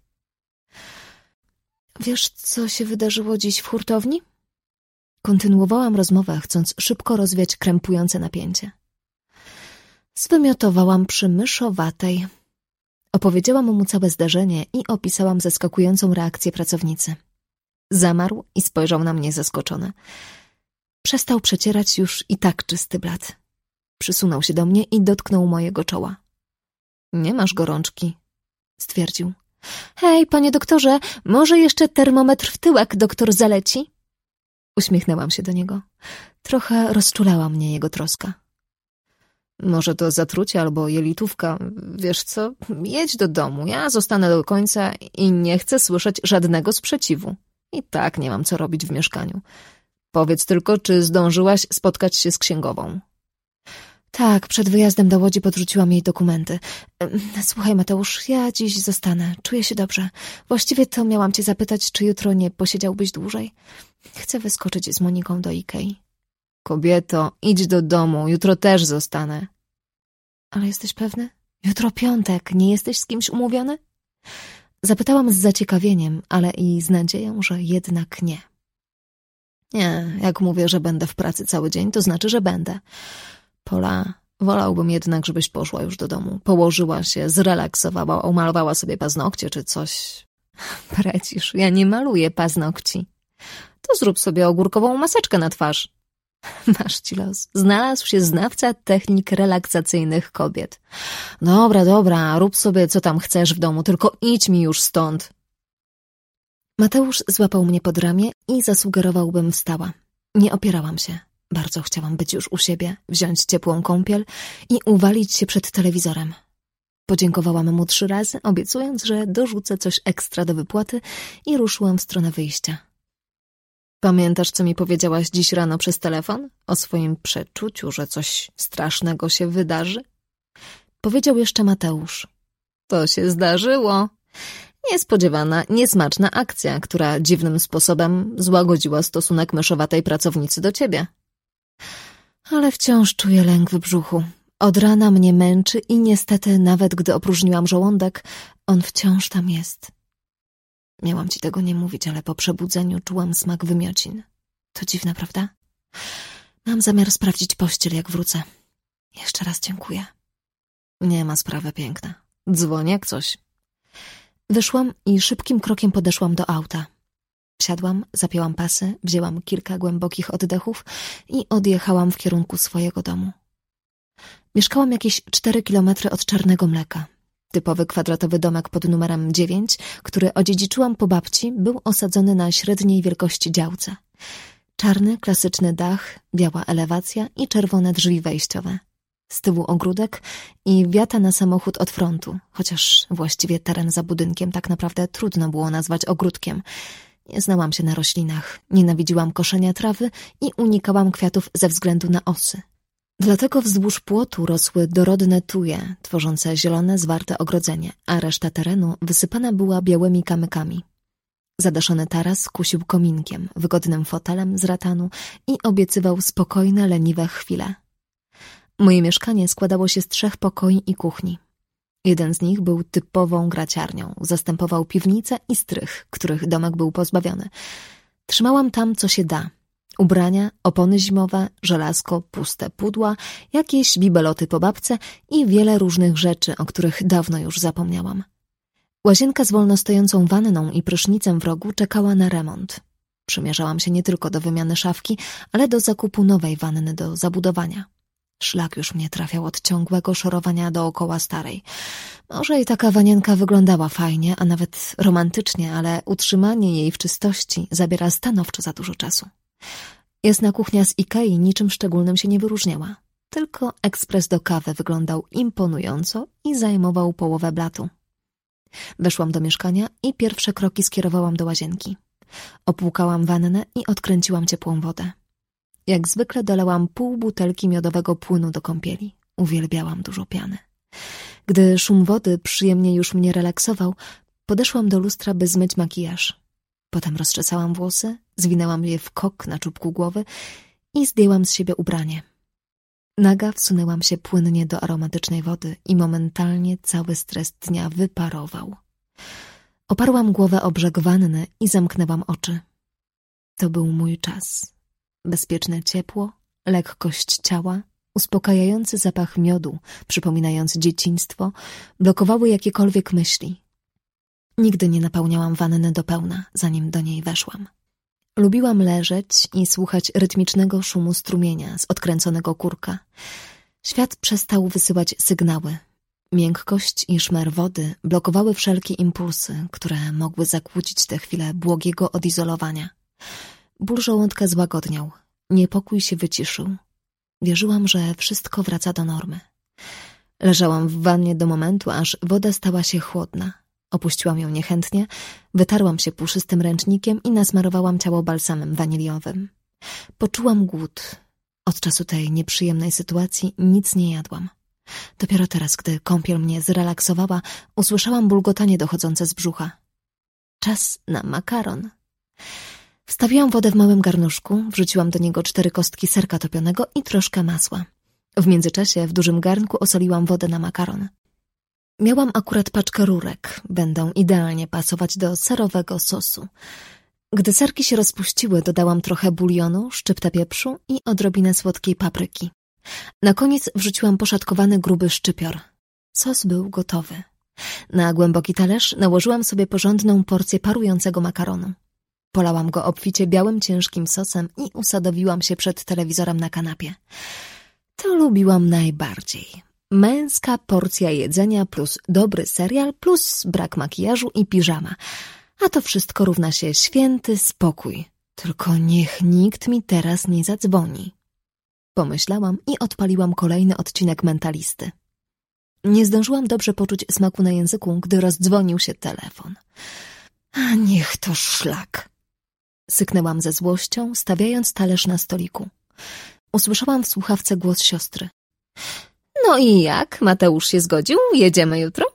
Wiesz, co się wydarzyło dziś w hurtowni? Kontynuowałam rozmowę, chcąc szybko rozwiać krępujące napięcie. Zwymiotowałam przy myszowatej. Opowiedziałam mu całe zdarzenie i opisałam zaskakującą reakcję pracownicy. Zamarł i spojrzał na mnie zaskoczony. Przestał przecierać już i tak czysty blat. Przysunął się do mnie i dotknął mojego czoła. Nie masz gorączki, stwierdził. Hej, panie doktorze, może jeszcze termometr w tyłek doktor zaleci? Uśmiechnęłam się do niego. Trochę rozczulała mnie jego troska. Może to zatrucie albo jelitówka. Wiesz co, jedź do domu, ja zostanę do końca i nie chcę słyszeć żadnego sprzeciwu. I tak nie mam co robić w mieszkaniu. Powiedz tylko, czy zdążyłaś spotkać się z księgową. Tak, przed wyjazdem do Łodzi podrzuciłam jej dokumenty. Słuchaj, Mateusz, ja dziś zostanę. Czuję się dobrze. Właściwie to miałam cię zapytać, czy jutro nie posiedziałbyś dłużej. Chcę wyskoczyć z Moniką do Ikei. Kobieto, idź do domu. Jutro też zostanę. Ale jesteś pewny? Jutro piątek. Nie jesteś z kimś umówiony? Zapytałam z zaciekawieniem, ale i z nadzieją, że jednak nie. Nie, jak mówię, że będę w pracy cały dzień, to znaczy, że będę. Pola, wolałbym jednak, żebyś poszła już do domu. Położyła się, zrelaksowała, umalowała sobie paznokcie czy coś. Precisz, ja nie maluję paznokci. To zrób sobie ogórkową maseczkę na twarz. Masz ci los. Znalazł się znawca technik relaksacyjnych kobiet. Dobra, rób sobie co tam chcesz w domu, tylko idź mi już stąd. Mateusz złapał mnie pod ramię i zasugerował, bym wstała. Nie opierałam się. Bardzo chciałam być już u siebie, wziąć ciepłą kąpiel i uwalić się przed telewizorem. Podziękowałam mu 3 razy, obiecując, że dorzucę coś ekstra do wypłaty i ruszyłam w stronę wyjścia. Pamiętasz, co mi powiedziałaś dziś rano przez telefon? O swoim przeczuciu, że coś strasznego się wydarzy? Powiedział jeszcze Mateusz. To się zdarzyło. Niespodziewana, niesmaczna akcja, która dziwnym sposobem złagodziła stosunek myszowatej pracownicy do ciebie. Ale wciąż czuję lęk w brzuchu. Od rana mnie męczy i niestety nawet gdy opróżniłam żołądek, on wciąż tam jest. Miałam ci tego nie mówić, ale po przebudzeniu czułam smak wymiocin. To dziwne, prawda? Mam zamiar sprawdzić pościel, jak wrócę. Jeszcze raz dziękuję. Nie ma sprawy, piękna. Dzwoń jak coś. Wyszłam i szybkim krokiem podeszłam do auta. Wsiadłam, zapięłam pasy, wzięłam kilka głębokich oddechów i odjechałam w kierunku swojego domu. Mieszkałam jakieś 4 kilometry od Czarnego Mleka. Typowy kwadratowy domek pod numerem 9, który odziedziczyłam po babci, był osadzony na średniej wielkości działce. Czarny, klasyczny dach, biała elewacja i czerwone drzwi wejściowe. Z tyłu ogródek i wiata na samochód od frontu, chociaż właściwie teren za budynkiem tak naprawdę trudno było nazwać ogródkiem. Nie znałam się na roślinach, nienawidziłam koszenia trawy i unikałam kwiatów ze względu na osy. Dlatego wzdłuż płotu rosły dorodne tuje, tworzące zielone, zwarte ogrodzenie, a reszta terenu wysypana była białymi kamykami. Zadaszony taras kusił kominkiem, wygodnym fotelem z ratanu i obiecywał spokojne, leniwe chwile. Moje mieszkanie składało się z 3 pokoi i kuchni. Jeden z nich był typową graciarnią, zastępował piwnicę i strych, których domek był pozbawiony. Trzymałam tam, co się da. Ubrania, opony zimowe, żelazko, puste pudła, jakieś bibeloty po babce i wiele różnych rzeczy, o których dawno już zapomniałam. Łazienka z wolno stojącą wanną i prysznicem w rogu czekała na remont. Przymierzałam się nie tylko do wymiany szafki, ale do zakupu nowej wanny do zabudowania. Szlak już mnie trafiał od ciągłego szorowania dookoła starej. Może i taka wanienka wyglądała fajnie, a nawet romantycznie, ale utrzymanie jej w czystości zabiera stanowczo za dużo czasu. Jasna kuchnia z Ikei niczym szczególnym się nie wyróżniała. Tylko ekspres do kawy wyglądał imponująco i zajmował połowę blatu. Weszłam do mieszkania i pierwsze kroki skierowałam do łazienki. Opłukałam wannę i odkręciłam ciepłą wodę. Jak zwykle dolałam pół butelki miodowego płynu do kąpieli. Uwielbiałam dużo piany. Gdy szum wody przyjemnie już mnie relaksował, podeszłam do lustra, by zmyć makijaż. Potem rozczesałam włosy, zwinęłam je w kok na czubku głowy i zdjęłam z siebie ubranie. Naga wsunęłam się płynnie do aromatycznej wody i momentalnie cały stres dnia wyparował. Oparłam głowę o brzeg wanny i zamknęłam oczy. To był mój czas. Bezpieczne ciepło, lekkość ciała, uspokajający zapach miodu, przypominający dzieciństwo, blokowały jakiekolwiek myśli. Nigdy nie napełniałam wanny do pełna, zanim do niej weszłam. Lubiłam leżeć i słuchać rytmicznego szumu strumienia z odkręconego kurka. Świat przestał wysyłać sygnały. Miękkość i szmer wody blokowały wszelkie impulsy, które mogły zakłócić tę chwilę błogiego odizolowania. Ból żołądka złagodniał. Niepokój się wyciszył. Wierzyłam, że wszystko wraca do normy. Leżałam w wannie do momentu, aż woda stała się chłodna. Opuściłam ją niechętnie, wytarłam się puszystym ręcznikiem i nasmarowałam ciało balsamem waniliowym. Poczułam głód. Od czasu tej nieprzyjemnej sytuacji nic nie jadłam. Dopiero teraz, gdy kąpiel mnie zrelaksowała, usłyszałam bulgotanie dochodzące z brzucha. Czas na makaron. Wstawiłam wodę w małym garnuszku, wrzuciłam do niego 4 kostki serka topionego i troszkę masła. W międzyczasie w dużym garnku osoliłam wodę na makaron. Miałam akurat paczkę rurek, będą idealnie pasować do serowego sosu. Gdy serki się rozpuściły, dodałam trochę bulionu, szczyptę pieprzu i odrobinę słodkiej papryki. Na koniec wrzuciłam poszatkowany gruby szczypior. Sos był gotowy. Na głęboki talerz nałożyłam sobie porządną porcję parującego makaronu. Polałam go obficie białym, ciężkim sosem i usadowiłam się przed telewizorem na kanapie. To lubiłam najbardziej. Męska porcja jedzenia plus dobry serial plus brak makijażu i piżama. A to wszystko równa się święty spokój. Tylko niech nikt mi teraz nie zadzwoni. Pomyślałam i odpaliłam kolejny odcinek Mentalisty. Nie zdążyłam dobrze poczuć smaku na języku, gdy rozdzwonił się telefon. A niech to szlak! Syknęłam ze złością, stawiając talerz na stoliku. Usłyszałam w słuchawce głos siostry. No i jak? Mateusz się zgodził? Jedziemy jutro?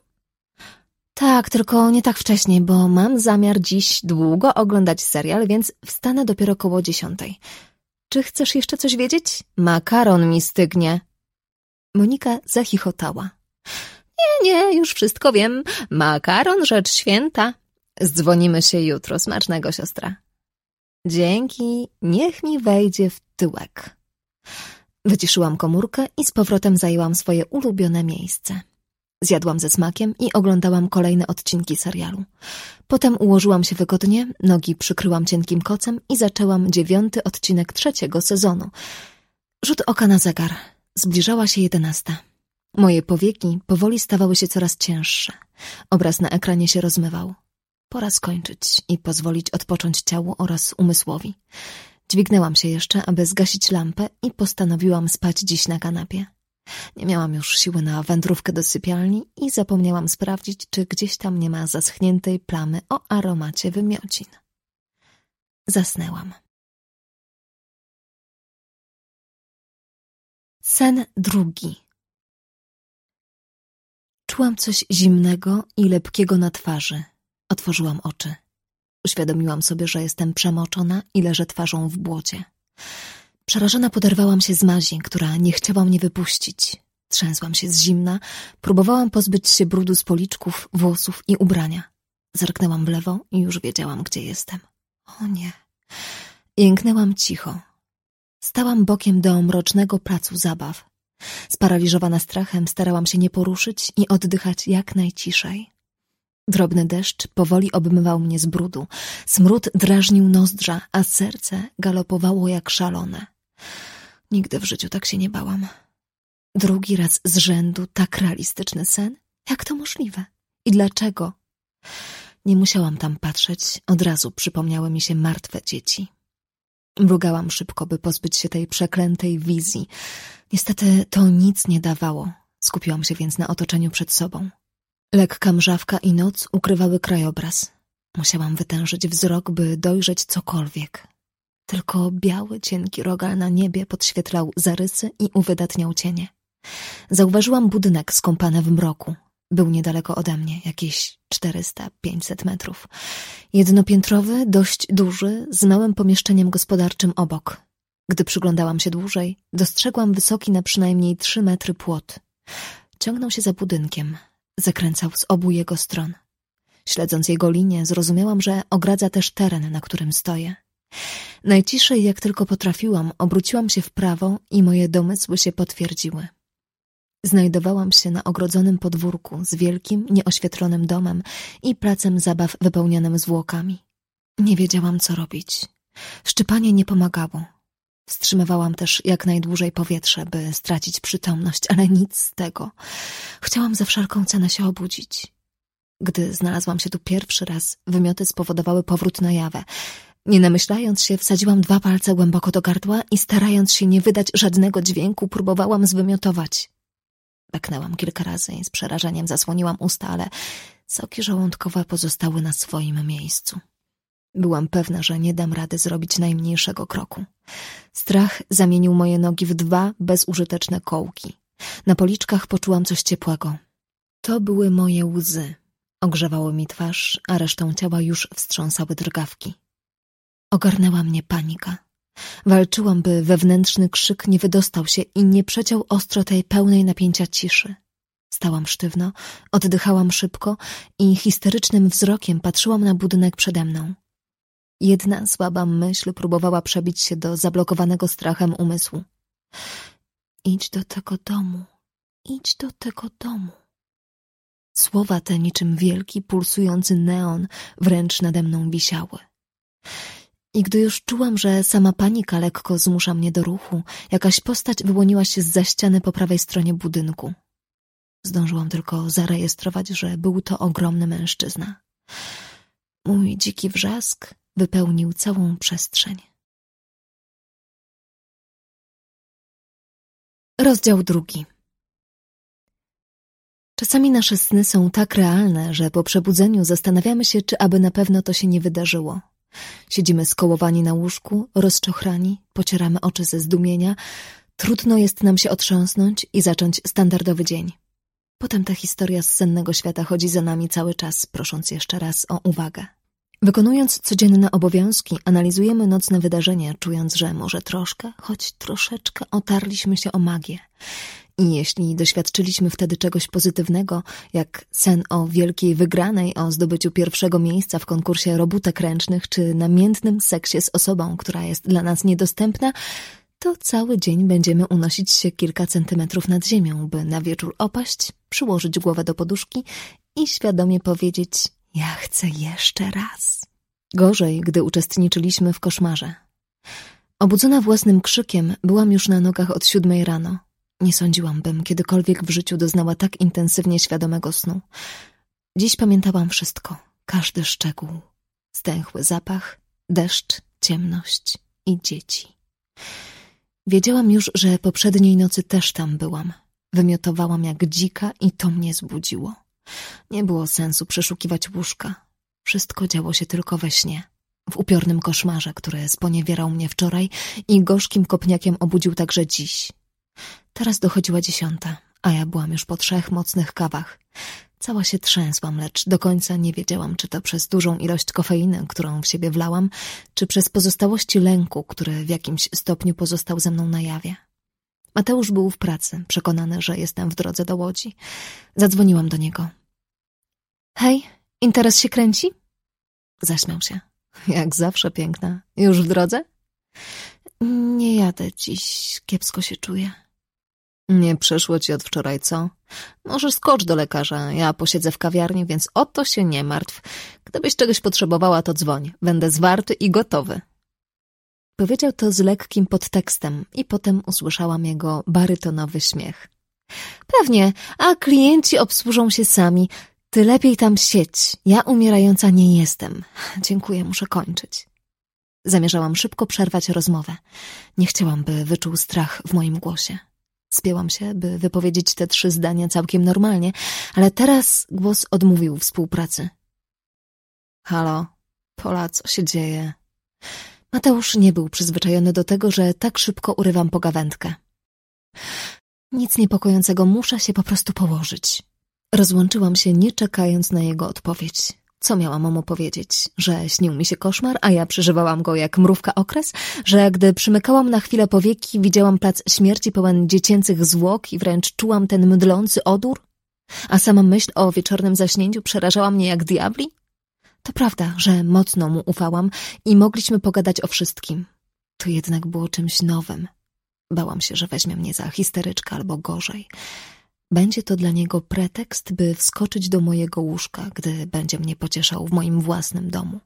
Tak, tylko nie tak wcześnie, bo mam zamiar dziś długo oglądać serial, więc wstanę dopiero koło 10. Czy chcesz jeszcze coś wiedzieć? Makaron mi stygnie. Monika zachichotała. Nie, już wszystko wiem. Makaron, rzecz święta. Zdzwonimy się jutro. Smacznego, siostra. Dzięki, niech mi wejdzie w tyłek. Wyciszyłam komórkę i z powrotem zajęłam swoje ulubione miejsce. Zjadłam ze smakiem i oglądałam kolejne odcinki serialu. Potem ułożyłam się wygodnie, nogi przykryłam cienkim kocem i zaczęłam 9. odcinek 3. sezonu. Rzut oka na zegar. Zbliżała się 11. Moje powieki powoli stawały się coraz cięższe. Obraz na ekranie się rozmywał. Pora skończyć i pozwolić odpocząć ciału oraz umysłowi. Dźwignęłam się jeszcze, aby zgasić lampę i postanowiłam spać dziś na kanapie. Nie miałam już siły na wędrówkę do sypialni i zapomniałam sprawdzić, czy gdzieś tam nie ma zaschniętej plamy o aromacie wymiocin. Zasnęłam. Sen drugi. Czułam coś zimnego i lepkiego na twarzy. Otworzyłam oczy. Uświadomiłam sobie, że jestem przemoczona i leżę twarzą w błocie. Przerażona poderwałam się z mazi, która nie chciała mnie wypuścić. Trzęsłam się z zimna, próbowałam pozbyć się brudu z policzków, włosów i ubrania. Zerknęłam w lewo i już wiedziałam, gdzie jestem. O nie. Jęknęłam cicho. Stałam bokiem do mrocznego placu zabaw. Sparaliżowana strachem starałam się nie poruszyć i oddychać jak najciszej. Drobny deszcz powoli obmywał mnie z brudu. Smród drażnił nozdrza, a serce galopowało jak szalone. Nigdy w życiu tak się nie bałam. Drugi raz z rzędu tak realistyczny sen? Jak to możliwe? I dlaczego? Nie musiałam tam patrzeć, od razu przypomniały mi się martwe dzieci. Mrugałam szybko, by pozbyć się tej przeklętej wizji. Niestety to nic nie dawało. Skupiłam się więc na otoczeniu przed sobą. Lekka mrzawka i noc ukrywały krajobraz. Musiałam wytężyć wzrok, by dojrzeć cokolwiek. Tylko biały, cienki rogal na niebie podświetlał zarysy i uwydatniał cienie. Zauważyłam budynek skąpany w mroku. Był niedaleko ode mnie, jakieś 400–500 metrów. Jednopiętrowy, dość duży, z małym pomieszczeniem gospodarczym obok. Gdy przyglądałam się dłużej, dostrzegłam wysoki na przynajmniej 3 metry płot. Ciągnął się za budynkiem. Zakręcał z obu jego stron. Śledząc jego linię, zrozumiałam, że ogradza też teren, na którym stoję. Najciszej, jak tylko potrafiłam, obróciłam się w prawo i moje domysły się potwierdziły. Znajdowałam się na ogrodzonym podwórku z wielkim, nieoświetlonym domem i placem zabaw wypełnionym zwłokami. Nie wiedziałam, co robić. Szczypanie nie pomagało. Wstrzymywałam też jak najdłużej powietrze, by stracić przytomność, ale nic z tego. Chciałam za wszelką cenę się obudzić. Gdy znalazłam się tu pierwszy raz, wymioty spowodowały powrót na jawę. Nie namyślając się, wsadziłam 2 palce głęboko do gardła i starając się nie wydać żadnego dźwięku, próbowałam zwymiotować. Beknęłam kilka razy i z przerażeniem zasłoniłam usta, ale soki żołądkowe pozostały na swoim miejscu. Byłam pewna, że nie dam rady zrobić najmniejszego kroku. Strach zamienił moje nogi w 2 bezużyteczne kołki. Na policzkach poczułam coś ciepłego. To były moje łzy. Ogrzewały mi twarz, a resztą ciała już wstrząsały drgawki. Ogarnęła mnie panika. Walczyłam, by wewnętrzny krzyk nie wydostał się i nie przeciął ostro tej pełnej napięcia ciszy. Stałam sztywno, oddychałam szybko i histerycznym wzrokiem patrzyłam na budynek przede mną. Jedna słaba myśl próbowała przebić się do zablokowanego strachem umysłu. Idź do tego domu, idź do tego domu. Słowa te niczym wielki, pulsujący neon wręcz nade mną wisiały. I gdy już czułam, że sama panika lekko zmusza mnie do ruchu, jakaś postać wyłoniła się zza ściany po prawej stronie budynku. Zdążyłam tylko zarejestrować, że był to ogromny mężczyzna. Mój dziki wrzask wypełnił całą przestrzeń. Rozdział 2. Czasami nasze sny są tak realne, że po przebudzeniu zastanawiamy się, czy aby na pewno to się nie wydarzyło. Siedzimy skołowani na łóżku, rozczochrani, pocieramy oczy ze zdumienia. Trudno jest nam się otrząsnąć i zacząć standardowy dzień. Potem ta historia z sennego świata chodzi za nami cały czas, prosząc jeszcze raz o uwagę. Wykonując codzienne obowiązki, analizujemy nocne wydarzenia, czując, że może troszkę, choć troszeczkę otarliśmy się o magię. I jeśli doświadczyliśmy wtedy czegoś pozytywnego, jak sen o wielkiej wygranej, o zdobyciu pierwszego miejsca w konkursie robótek ręcznych, czy namiętnym seksie z osobą, która jest dla nas niedostępna, to cały dzień będziemy unosić się kilka centymetrów nad ziemią, by na wieczór opaść, przyłożyć głowę do poduszki i świadomie powiedzieć: ja chcę jeszcze raz. Gorzej, gdy uczestniczyliśmy w koszmarze. Obudzona własnym krzykiem, byłam już na nogach od 7 rano. Nie sądziłam, bym kiedykolwiek w życiu doznała tak intensywnie świadomego snu. Dziś pamiętałam wszystko, każdy szczegół. Stęchły zapach, deszcz, ciemność i dzieci. Wiedziałam już, że poprzedniej nocy też tam byłam. Wymiotowałam jak dzika i to mnie zbudziło. Nie było sensu przeszukiwać łóżka. Wszystko działo się tylko we śnie. W upiornym koszmarze, który sponiewierał mnie wczoraj i gorzkim kopniakiem obudził także dziś. Teraz dochodziła 10, a ja byłam już po 3 mocnych kawach. Cała się trzęsłam, lecz do końca nie wiedziałam, czy to przez dużą ilość kofeiny, którą w siebie wlałam, czy przez pozostałości lęku, który w jakimś stopniu pozostał ze mną na jawie. Mateusz był w pracy, przekonany, że jestem w drodze do Łodzi. Zadzwoniłam do niego. Hej, interes się kręci? Zaśmiał się. Jak zawsze piękna. Już w drodze? Nie jadę dziś, kiepsko się czuję. Nie przeszło ci od wczoraj, co? Może skocz do lekarza, ja posiedzę w kawiarni, więc o to się nie martw. Gdybyś czegoś potrzebowała, to dzwoń. Będę zwarty i gotowy. Powiedział to z lekkim podtekstem i potem usłyszałam jego barytonowy śmiech. Pewnie, a klienci obsłużą się sami. Ty lepiej tam siedź. Ja umierająca nie jestem. Dziękuję, muszę kończyć. Zamierzałam szybko przerwać rozmowę. Nie chciałam, by wyczuł strach w moim głosie. Spięłam się, by wypowiedzieć te 3 zdania całkiem normalnie, ale teraz głos odmówił współpracy. Halo, Pola, co się dzieje? Mateusz nie był przyzwyczajony do tego, że tak szybko urywam pogawędkę. Nic niepokojącego, muszę się po prostu położyć. Rozłączyłam się, nie czekając na jego odpowiedź. Co miałam mu powiedzieć? Że śnił mi się koszmar, a ja przeżywałam go jak mrówka okres? Że gdy przymykałam na chwilę powieki, widziałam plac śmierci pełen dziecięcych zwłok i wręcz czułam ten mdlący odór? A sama myśl o wieczornym zaśnięciu przerażała mnie jak diabli? To prawda, że mocno mu ufałam i mogliśmy pogadać o wszystkim. To jednak było czymś nowym. Bałam się, że weźmie mnie za histeryczkę albo gorzej. Będzie to dla niego pretekst, by wskoczyć do mojego łóżka, gdy będzie mnie pocieszał w moim własnym domu.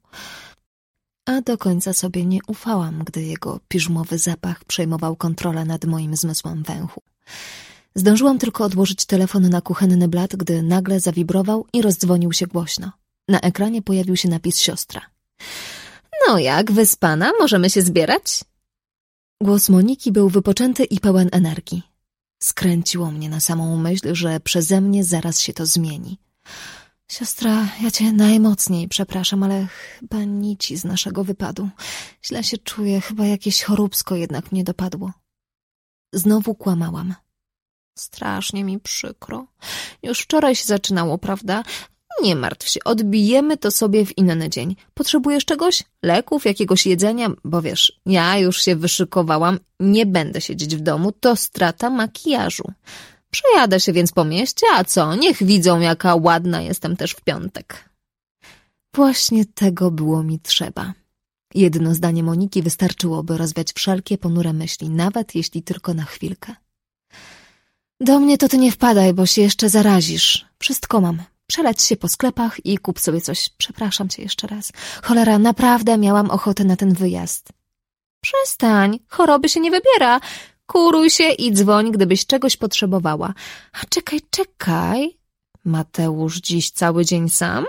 A do końca sobie nie ufałam, gdy jego piżmowy zapach przejmował kontrolę nad moim zmysłem węchu. Zdążyłam tylko odłożyć telefon na kuchenny blat, gdy nagle zawibrował i rozdzwonił się głośno. Na ekranie pojawił się napis siostra. No jak, wyspana? Możemy się zbierać? Głos Moniki był wypoczęty i pełen energii. Skręciło mnie na samą myśl, że przeze mnie zaraz się to zmieni. Siostra, ja cię najmocniej przepraszam, ale chyba nici z naszego wypadu. Źle się czuję, chyba jakieś choróbsko jednak mnie dopadło. Znowu kłamałam. Strasznie mi przykro. Już wczoraj się zaczynało, prawda? Nie martw się, odbijemy to sobie w inny dzień. Potrzebujesz czegoś? Leków, jakiegoś jedzenia? Bo wiesz, ja już się wyszykowałam, nie będę siedzieć w domu, to strata makijażu. Przejadę się więc po mieście, a co? Niech widzą, jaka ładna jestem też w piątek. Właśnie tego było mi trzeba. Jedno zdanie Moniki wystarczyło, by rozwiać wszelkie ponure myśli, nawet jeśli tylko na chwilkę. Do mnie to ty nie wpadaj, bo się jeszcze zarazisz. Wszystko mam. Przeleć się po sklepach i kup sobie coś. Przepraszam cię jeszcze raz. Cholera, naprawdę miałam ochotę na ten wyjazd. Przestań, choroby się nie wybiera. Kuruj się i dzwoń, gdybyś czegoś potrzebowała. A czekaj. Mateusz dziś cały dzień sam?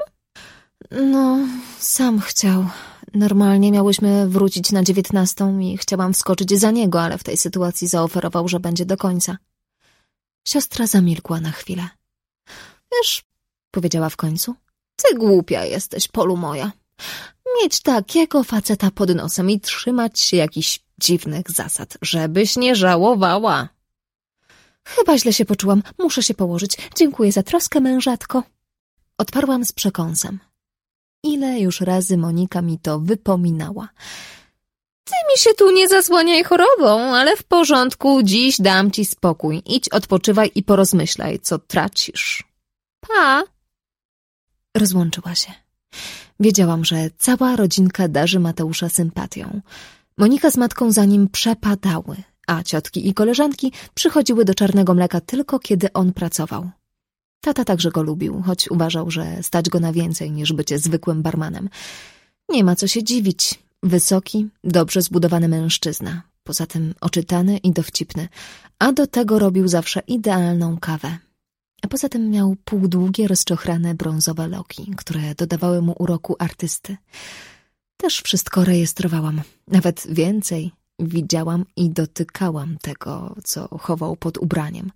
No, sam chciał. Normalnie miałyśmy wrócić na 19 i chciałam wskoczyć za niego, ale w tej sytuacji zaoferował, że będzie do końca. Siostra zamilkła na chwilę. Wiesz, powiedziała w końcu, ty głupia jesteś, Polu moja. Mieć takiego faceta pod nosem i trzymać się jakichś dziwnych zasad, żebyś nie żałowała. Chyba źle się poczułam, muszę się położyć. Dziękuję za troskę, mężatko. Odparłam z przekąsem. Ile już razy Monika mi to wypominała. Ty mi się tu nie zasłaniaj chorobą, ale w porządku, dziś dam ci spokój. Idź, odpoczywaj i porozmyślaj, co tracisz. Pa! Rozłączyła się. Wiedziałam, że cała rodzinka darzy Mateusza sympatią. Monika z matką za nim przepadały, a ciotki i koleżanki przychodziły do Czarnego Mleka tylko, kiedy on pracował. Tata także go lubił, choć uważał, że stać go na więcej niż bycie zwykłym barmanem. Nie ma co się dziwić. Wysoki, dobrze zbudowany mężczyzna, poza tym oczytany i dowcipny, a do tego robił zawsze idealną kawę. A poza tym miał półdługie, rozczochrane brązowe loki, które dodawały mu uroku artysty. Też wszystko rejestrowałam, nawet więcej. Widziałam i dotykałam tego, co chował pod ubraniem.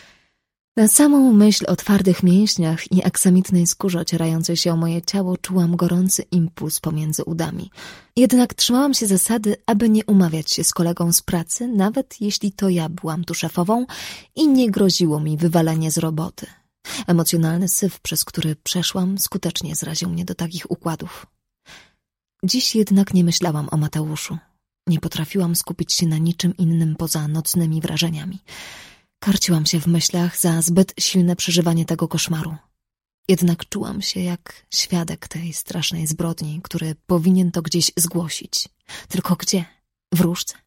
Na samą myśl o twardych mięśniach i aksamitnej skórze ocierającej się o moje ciało czułam gorący impuls pomiędzy udami. Jednak trzymałam się zasady, aby nie umawiać się z kolegą z pracy, nawet jeśli to ja byłam tu szefową i nie groziło mi wywalenie z roboty. Emocjonalny syf, przez który przeszłam, skutecznie zraził mnie do takich układów. Dziś jednak nie myślałam o Mateuszu. Nie potrafiłam skupić się na niczym innym poza nocnymi wrażeniami. Karciłam się w myślach za zbyt silne przeżywanie tego koszmaru. Jednak czułam się jak świadek tej strasznej zbrodni, który powinien to gdzieś zgłosić. Tylko gdzie? W Różce?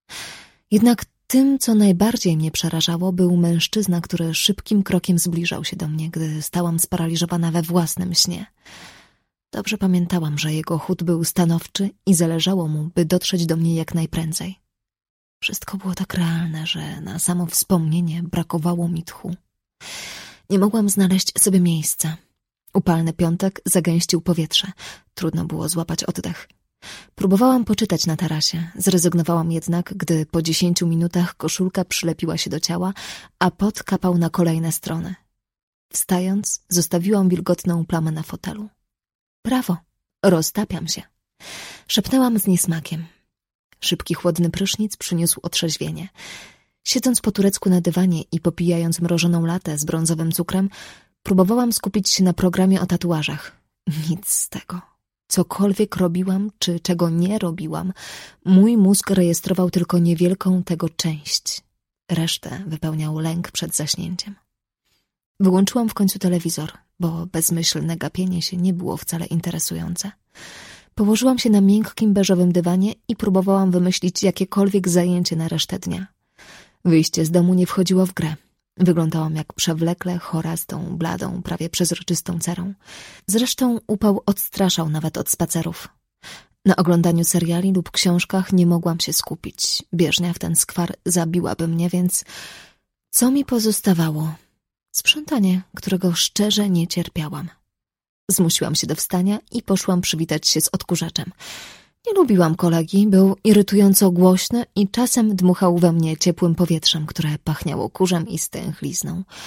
Jednak tym, co najbardziej mnie przerażało, był mężczyzna, który szybkim krokiem zbliżał się do mnie, gdy stałam sparaliżowana we własnym śnie. Dobrze pamiętałam, że jego chód był stanowczy i zależało mu, by dotrzeć do mnie jak najprędzej. Wszystko było tak realne, że na samo wspomnienie brakowało mi tchu. Nie mogłam znaleźć sobie miejsca. Upalny piątek zagęścił powietrze. Trudno było złapać oddech. Próbowałam poczytać na tarasie. Zrezygnowałam jednak, gdy po 10 minutach koszulka przylepiła się do ciała, a pot kapał na kolejne strony. Wstając, zostawiłam wilgotną plamę na fotelu. Brawo, roztapiam się. Szepnęłam z niesmakiem. Szybki, chłodny prysznic przyniósł otrzeźwienie. Siedząc po turecku na dywanie i popijając mrożoną latę z brązowym cukrem, próbowałam skupić się na programie o tatuażach. Nic z tego. Cokolwiek robiłam, czy czego nie robiłam, mój mózg rejestrował tylko niewielką tego część. Resztę wypełniał lęk przed zaśnięciem. Wyłączyłam w końcu telewizor, bo bezmyślne gapienie się nie było wcale interesujące. Położyłam się na miękkim, beżowym dywanie i próbowałam wymyślić jakiekolwiek zajęcie na resztę dnia. Wyjście z domu nie wchodziło w grę. Wyglądałam jak przewlekle chora z tą bladą, prawie przezroczystą cerą. Zresztą upał odstraszał nawet od spacerów. Na oglądaniu seriali lub książkach nie mogłam się skupić. Bieżnia w ten skwar zabiłaby mnie, więc co mi pozostawało? Sprzątanie, którego szczerze nie cierpiałam. Zmusiłam się do wstania i poszłam przywitać się z odkurzaczem. Nie lubiłam kolegi, był irytująco głośny i czasem dmuchał we mnie ciepłym powietrzem, które pachniało kurzem i stęchlizną.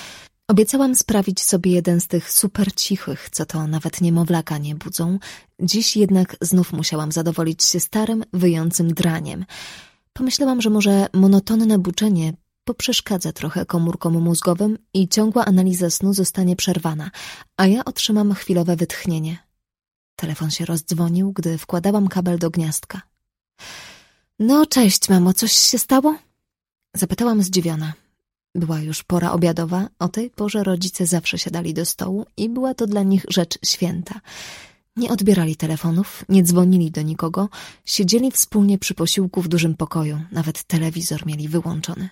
Obiecałam sprawić sobie jeden z tych super cichych, co to nawet niemowlaka nie budzą. Dziś jednak znów musiałam zadowolić się starym, wyjącym draniem. Pomyślałam, że może monotonne buczenie poprzeszkadza trochę komórkom mózgowym i ciągła analiza snu zostanie przerwana, a ja otrzymam chwilowe wytchnienie. Telefon się rozdzwonił, gdy wkładałam kabel do gniazdka. No, cześć, mamo, coś się stało? Zapytałam zdziwiona. Była już pora obiadowa, o tej porze rodzice zawsze siadali do stołu i była to dla nich rzecz święta. Nie odbierali telefonów, nie dzwonili do nikogo, siedzieli wspólnie przy posiłku w dużym pokoju, nawet telewizor mieli wyłączony.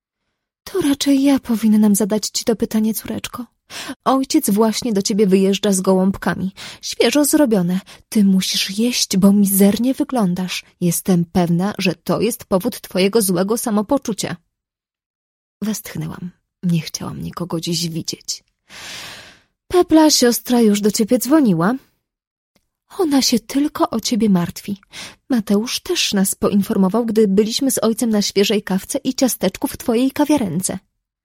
To raczej ja powinnam zadać ci to pytanie, córeczko. Ojciec właśnie do ciebie wyjeżdża z gołąbkami. Świeżo zrobione. Ty musisz jeść, bo mizernie wyglądasz. Jestem pewna, że to jest powód twojego złego samopoczucia. Westchnęłam. Nie chciałam nikogo dziś widzieć. Pepla, siostra, już do ciebie dzwoniła. Ona się tylko o ciebie martwi. Mateusz też nas poinformował, gdy byliśmy z ojcem na świeżej kawce i ciasteczku w twojej kawiarence.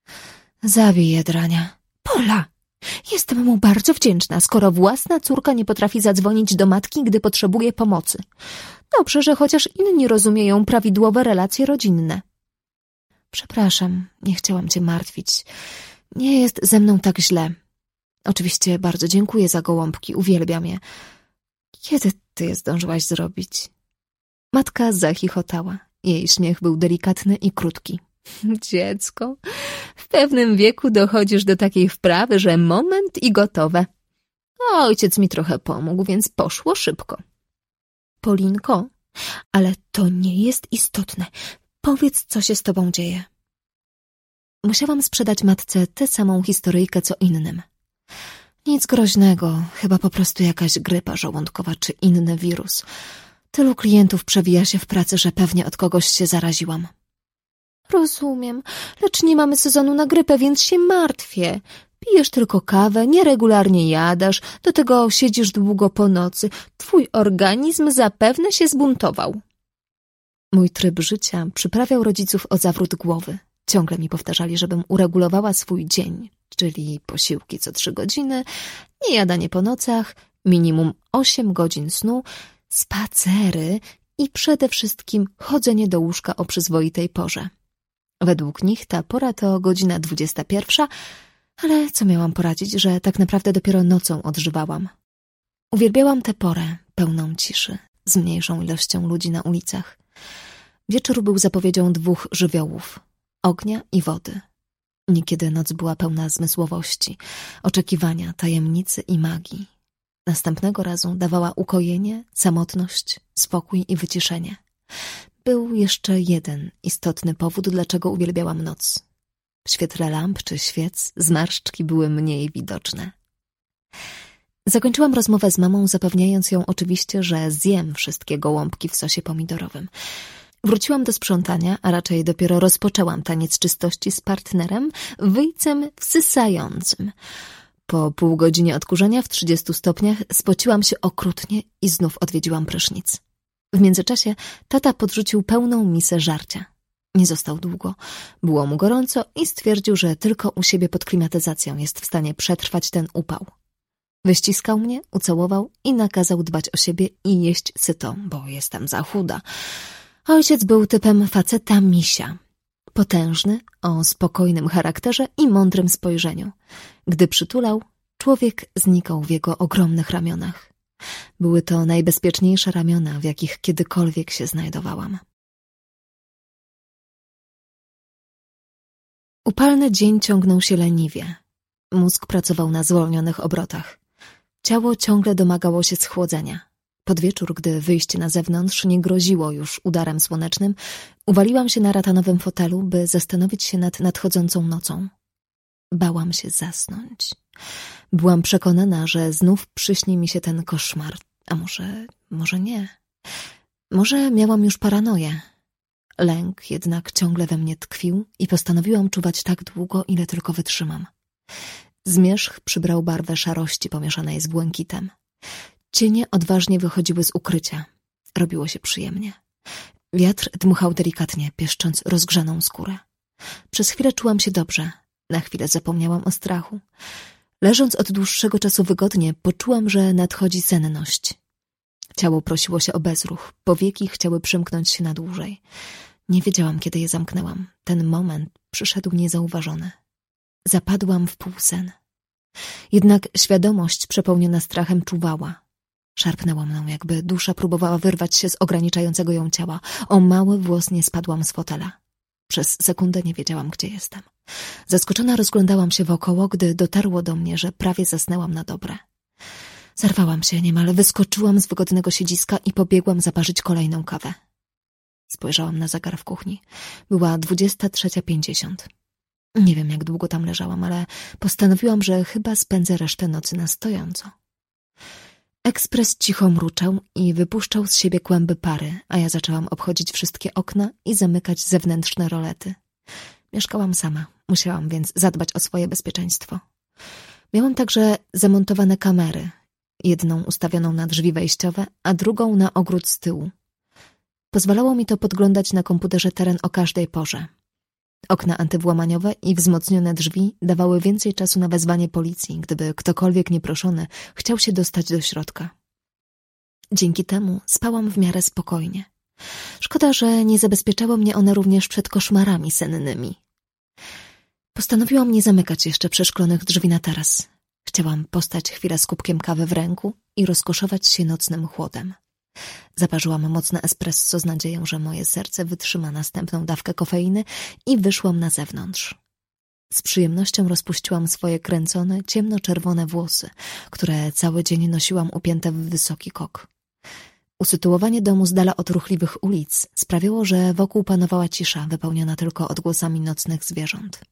Zabiję drania. Pola, jestem mu bardzo wdzięczna, skoro własna córka nie potrafi zadzwonić do matki, gdy potrzebuje pomocy. Dobrze, że chociaż inni rozumieją prawidłowe relacje rodzinne. Przepraszam, nie chciałam cię martwić. Nie jest ze mną tak źle. Oczywiście bardzo dziękuję za gołąbki, uwielbiam je. Kiedy ty je zdążyłaś zrobić? Matka zachichotała. Jej śmiech był delikatny i krótki. Dziecko, w pewnym wieku dochodzisz do takiej wprawy, że moment i gotowe. Ojciec mi trochę pomógł, więc poszło szybko. Polinko, ale to nie jest istotne. Powiedz, co się z tobą dzieje. Musiałam sprzedać matce tę samą historyjkę, co innym. Nic groźnego, chyba po prostu jakaś grypa żołądkowa czy inny wirus. Tylu klientów przewija się w pracy, że pewnie od kogoś się zaraziłam. Rozumiem, lecz nie mamy sezonu na grypę, więc się martwię. Pijesz tylko kawę, nieregularnie jadasz, do tego siedzisz długo po nocy. Twój organizm zapewne się zbuntował. Mój tryb życia przyprawiał rodziców o zawrót głowy. Ciągle mi powtarzali, żebym uregulowała swój dzień, czyli posiłki co 3 godziny, niejadanie po nocach, minimum 8 godzin snu, spacery i przede wszystkim chodzenie do łóżka o przyzwoitej porze. Według nich ta pora to godzina 21, ale co miałam poradzić, że tak naprawdę dopiero nocą odżywałam. Uwielbiałam tę porę, pełną ciszy, z mniejszą ilością ludzi na ulicach. Wieczór był zapowiedzią 2 żywiołów – ognia i wody. Niekiedy noc była pełna zmysłowości, oczekiwania, tajemnicy i magii. Następnego razu dawała ukojenie, samotność, spokój i wyciszenie. Był jeszcze jeden istotny powód, dlaczego uwielbiałam noc. W świetle lamp czy świec zmarszczki były mniej widoczne. Zakończyłam rozmowę z mamą, zapewniając ją oczywiście, że zjem wszystkie gołąbki w sosie pomidorowym. Wróciłam do sprzątania, a raczej dopiero rozpoczęłam taniec czystości z partnerem, wyjcem wsysającym. Po pół godzinie odkurzania w 30 stopniach spociłam się okrutnie i znów odwiedziłam prysznic. W międzyczasie tata podrzucił pełną misę żarcia. Nie został długo. Było mu gorąco i stwierdził, że tylko u siebie pod klimatyzacją jest w stanie przetrwać ten upał. Wyściskał mnie, ucałował i nakazał dbać o siebie i jeść syto, bo jestem za chuda. Ojciec był typem faceta misia. Potężny, o spokojnym charakterze i mądrym spojrzeniu. Gdy przytulał, człowiek znikał w jego ogromnych ramionach. Były to najbezpieczniejsze ramiona, w jakich kiedykolwiek się znajdowałam. Upalny dzień ciągnął się leniwie. Mózg pracował na zwolnionych obrotach. Ciało ciągle domagało się schłodzenia. Pod wieczór, gdy wyjście na zewnątrz nie groziło już udarem słonecznym, uwaliłam się na ratanowym fotelu, by zastanowić się nad nadchodzącą nocą. Bałam się zasnąć. Byłam przekonana, że znów przyśni mi się ten koszmar. A może nie. Może miałam już paranoję. Lęk jednak ciągle we mnie tkwił i postanowiłam czuwać tak długo, ile tylko wytrzymam. Zmierzch przybrał barwę szarości pomieszanej z błękitem. Cienie odważnie wychodziły z ukrycia. Robiło się przyjemnie. Wiatr dmuchał delikatnie, pieszcząc rozgrzaną skórę. Przez chwilę czułam się dobrze. Na chwilę zapomniałam o strachu. Leżąc od dłuższego czasu wygodnie, poczułam, że nadchodzi senność. Ciało prosiło się o bezruch, powieki chciały przymknąć się na dłużej. Nie wiedziałam, kiedy je zamknęłam. Ten moment przyszedł niezauważony. Zapadłam w półsen. Jednak świadomość przepełniona strachem czuwała. Szarpnęła mną, jakby dusza próbowała wyrwać się z ograniczającego ją ciała. O mały włos nie spadłam z fotela. Przez sekundę nie wiedziałam, gdzie jestem. Zaskoczona rozglądałam się wokoło, gdy dotarło do mnie, że prawie zasnęłam na dobre. Zerwałam się niemal, wyskoczyłam z wygodnego siedziska i pobiegłam zaparzyć kolejną kawę. Spojrzałam na zegar w kuchni. Była 23:50. Nie wiem, jak długo tam leżałam, ale postanowiłam, że chyba spędzę resztę nocy na stojąco. Ekspres cicho mruczał i wypuszczał z siebie kłęby pary, a ja zaczęłam obchodzić wszystkie okna i zamykać zewnętrzne rolety. Mieszkałam sama, musiałam więc zadbać o swoje bezpieczeństwo. Miałam także zamontowane kamery, jedną ustawioną na drzwi wejściowe, a drugą na ogród z tyłu. Pozwalało mi to podglądać na komputerze teren o każdej porze. Okna antywłamaniowe i wzmocnione drzwi dawały więcej czasu na wezwanie policji, gdyby ktokolwiek nieproszony chciał się dostać do środka. Dzięki temu spałam w miarę spokojnie. Szkoda, że nie zabezpieczały mnie one również przed koszmarami sennymi. Postanowiłam nie zamykać jeszcze przeszklonych drzwi na taras. Chciałam postać chwilę z kubkiem kawy w ręku i rozkoszować się nocnym chłodem. Zaparzyłam mocne espresso z nadzieją, że moje serce wytrzyma następną dawkę kofeiny i wyszłam na zewnątrz. Z przyjemnością rozpuściłam swoje kręcone, ciemnoczerwone włosy, które cały dzień nosiłam upięte w wysoki kok. Usytuowanie domu z dala od ruchliwych ulic sprawiało, że wokół panowała cisza, wypełniona tylko odgłosami nocnych zwierząt.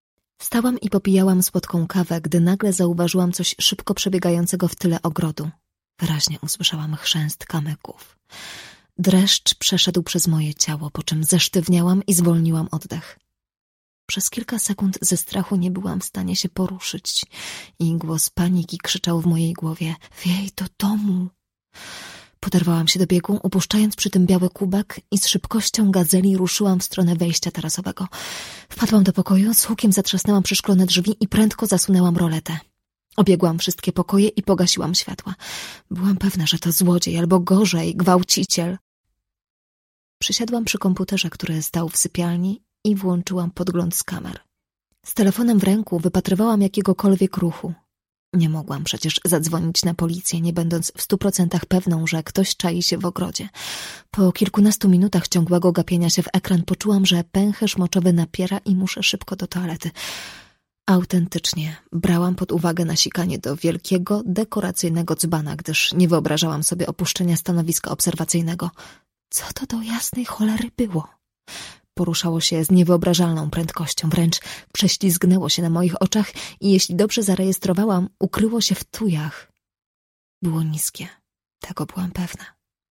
Stałam i popijałam słodką kawę, gdy nagle zauważyłam coś szybko przebiegającego w tyle ogrodu. Wyraźnie usłyszałam chrzęst kamyków. Dreszcz przeszedł przez moje ciało, po czym zesztywniałam i zwolniłam oddech. Przez kilka sekund ze strachu nie byłam w stanie się poruszyć i głos paniki krzyczał w mojej głowie: wiej do domu! Poderwałam się do biegu, upuszczając przy tym biały kubek i z szybkością gazeli ruszyłam w stronę wejścia tarasowego. Wpadłam do pokoju, z hukiem zatrzasnęłam przeszklone drzwi i prędko zasunęłam roletę. Obiegłam wszystkie pokoje i pogasiłam światła. Byłam pewna, że to złodziej albo gorzej, gwałciciel. Przysiadłam przy komputerze, który stał w sypialni i włączyłam podgląd z kamer. Z telefonem w ręku wypatrywałam jakiegokolwiek ruchu. Nie mogłam przecież zadzwonić na policję, nie będąc w 100% pewną, że ktoś czai się w ogrodzie. Po kilkunastu minutach ciągłego gapienia się w ekran poczułam, że pęcherz moczowy napiera i muszę szybko do toalety. Autentycznie brałam pod uwagę nasikanie do wielkiego, dekoracyjnego dzbana, gdyż nie wyobrażałam sobie opuszczenia stanowiska obserwacyjnego. Co to do jasnej cholery było? Poruszało się z niewyobrażalną prędkością, wręcz prześlizgnęło się na moich oczach i jeśli dobrze zarejestrowałam, ukryło się w tujach. Było niskie, tego byłam pewna.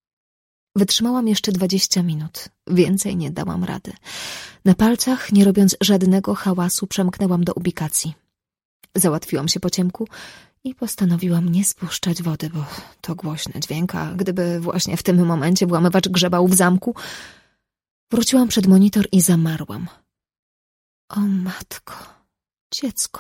Wytrzymałam jeszcze 20 minut, więcej nie dałam rady. Na palcach, nie robiąc żadnego hałasu, przemknęłam do ubikacji. Załatwiłam się po ciemku i postanowiłam nie spuszczać wody, bo to głośny dźwięk, a gdyby właśnie w tym momencie włamywacz grzebał w zamku. Wróciłam przed monitor i zamarłam. O matko, dziecko.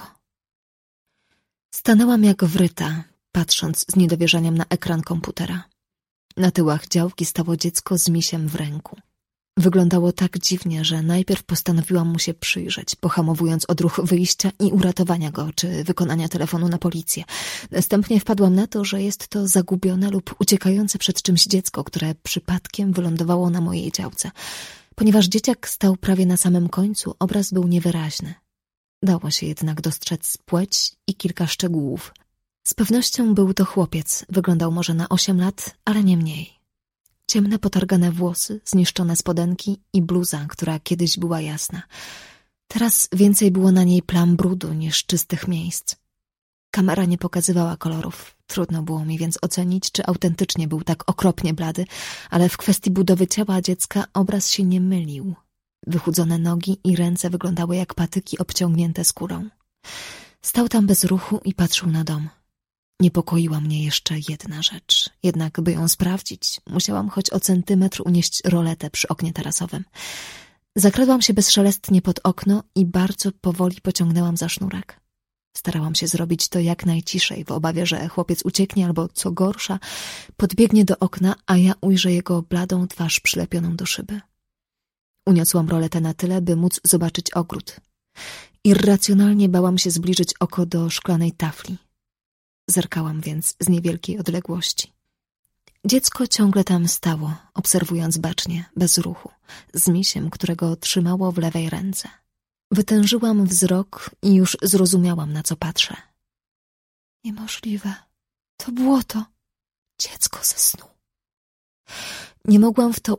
Stanęłam jak wryta, patrząc z niedowierzaniem na ekran komputera. Na tyłach działki stało dziecko z misiem w ręku. Wyglądało tak dziwnie, że najpierw postanowiłam mu się przyjrzeć, pohamowując odruch wyjścia i uratowania go, czy wykonania telefonu na policję. Następnie wpadłam na to, że jest to zagubione lub uciekające przed czymś dziecko, które przypadkiem wylądowało na mojej działce. Ponieważ dzieciak stał prawie na samym końcu, obraz był niewyraźny. Dało się jednak dostrzec płeć i kilka szczegółów. Z pewnością był to chłopiec, wyglądał może na 8 lat, ale nie mniej. Ciemne, potargane włosy, zniszczone spodenki i bluza, która kiedyś była jasna. Teraz więcej było na niej plam brudu niż czystych miejsc. Kamera nie pokazywała kolorów. Trudno było mi więc ocenić, czy autentycznie był tak okropnie blady, ale w kwestii budowy ciała dziecka obraz się nie mylił. Wychudzone nogi i ręce wyglądały jak patyki obciągnięte skórą. Stał tam bez ruchu i patrzył na dom. Niepokoiła mnie jeszcze jedna rzecz. Jednak, by ją sprawdzić, musiałam choć o centymetr unieść roletę przy oknie tarasowym. Zakradłam się bezszelestnie pod okno i bardzo powoli pociągnęłam za sznurek. Starałam się zrobić to jak najciszej, w obawie, że chłopiec ucieknie albo, co gorsza, podbiegnie do okna, a ja ujrzę jego bladą twarz przylepioną do szyby. Uniosłam roletę na tyle, by móc zobaczyć ogród. Irracjonalnie bałam się zbliżyć oko do szklanej tafli. Zerkałam więc z niewielkiej odległości. Dziecko ciągle tam stało, obserwując bacznie, bez ruchu, z misiem, którego trzymało w lewej ręce. Wytężyłam wzrok i już zrozumiałam, na co patrzę. Niemożliwe. To błoto. Dziecko ze snu. Nie mogłam w to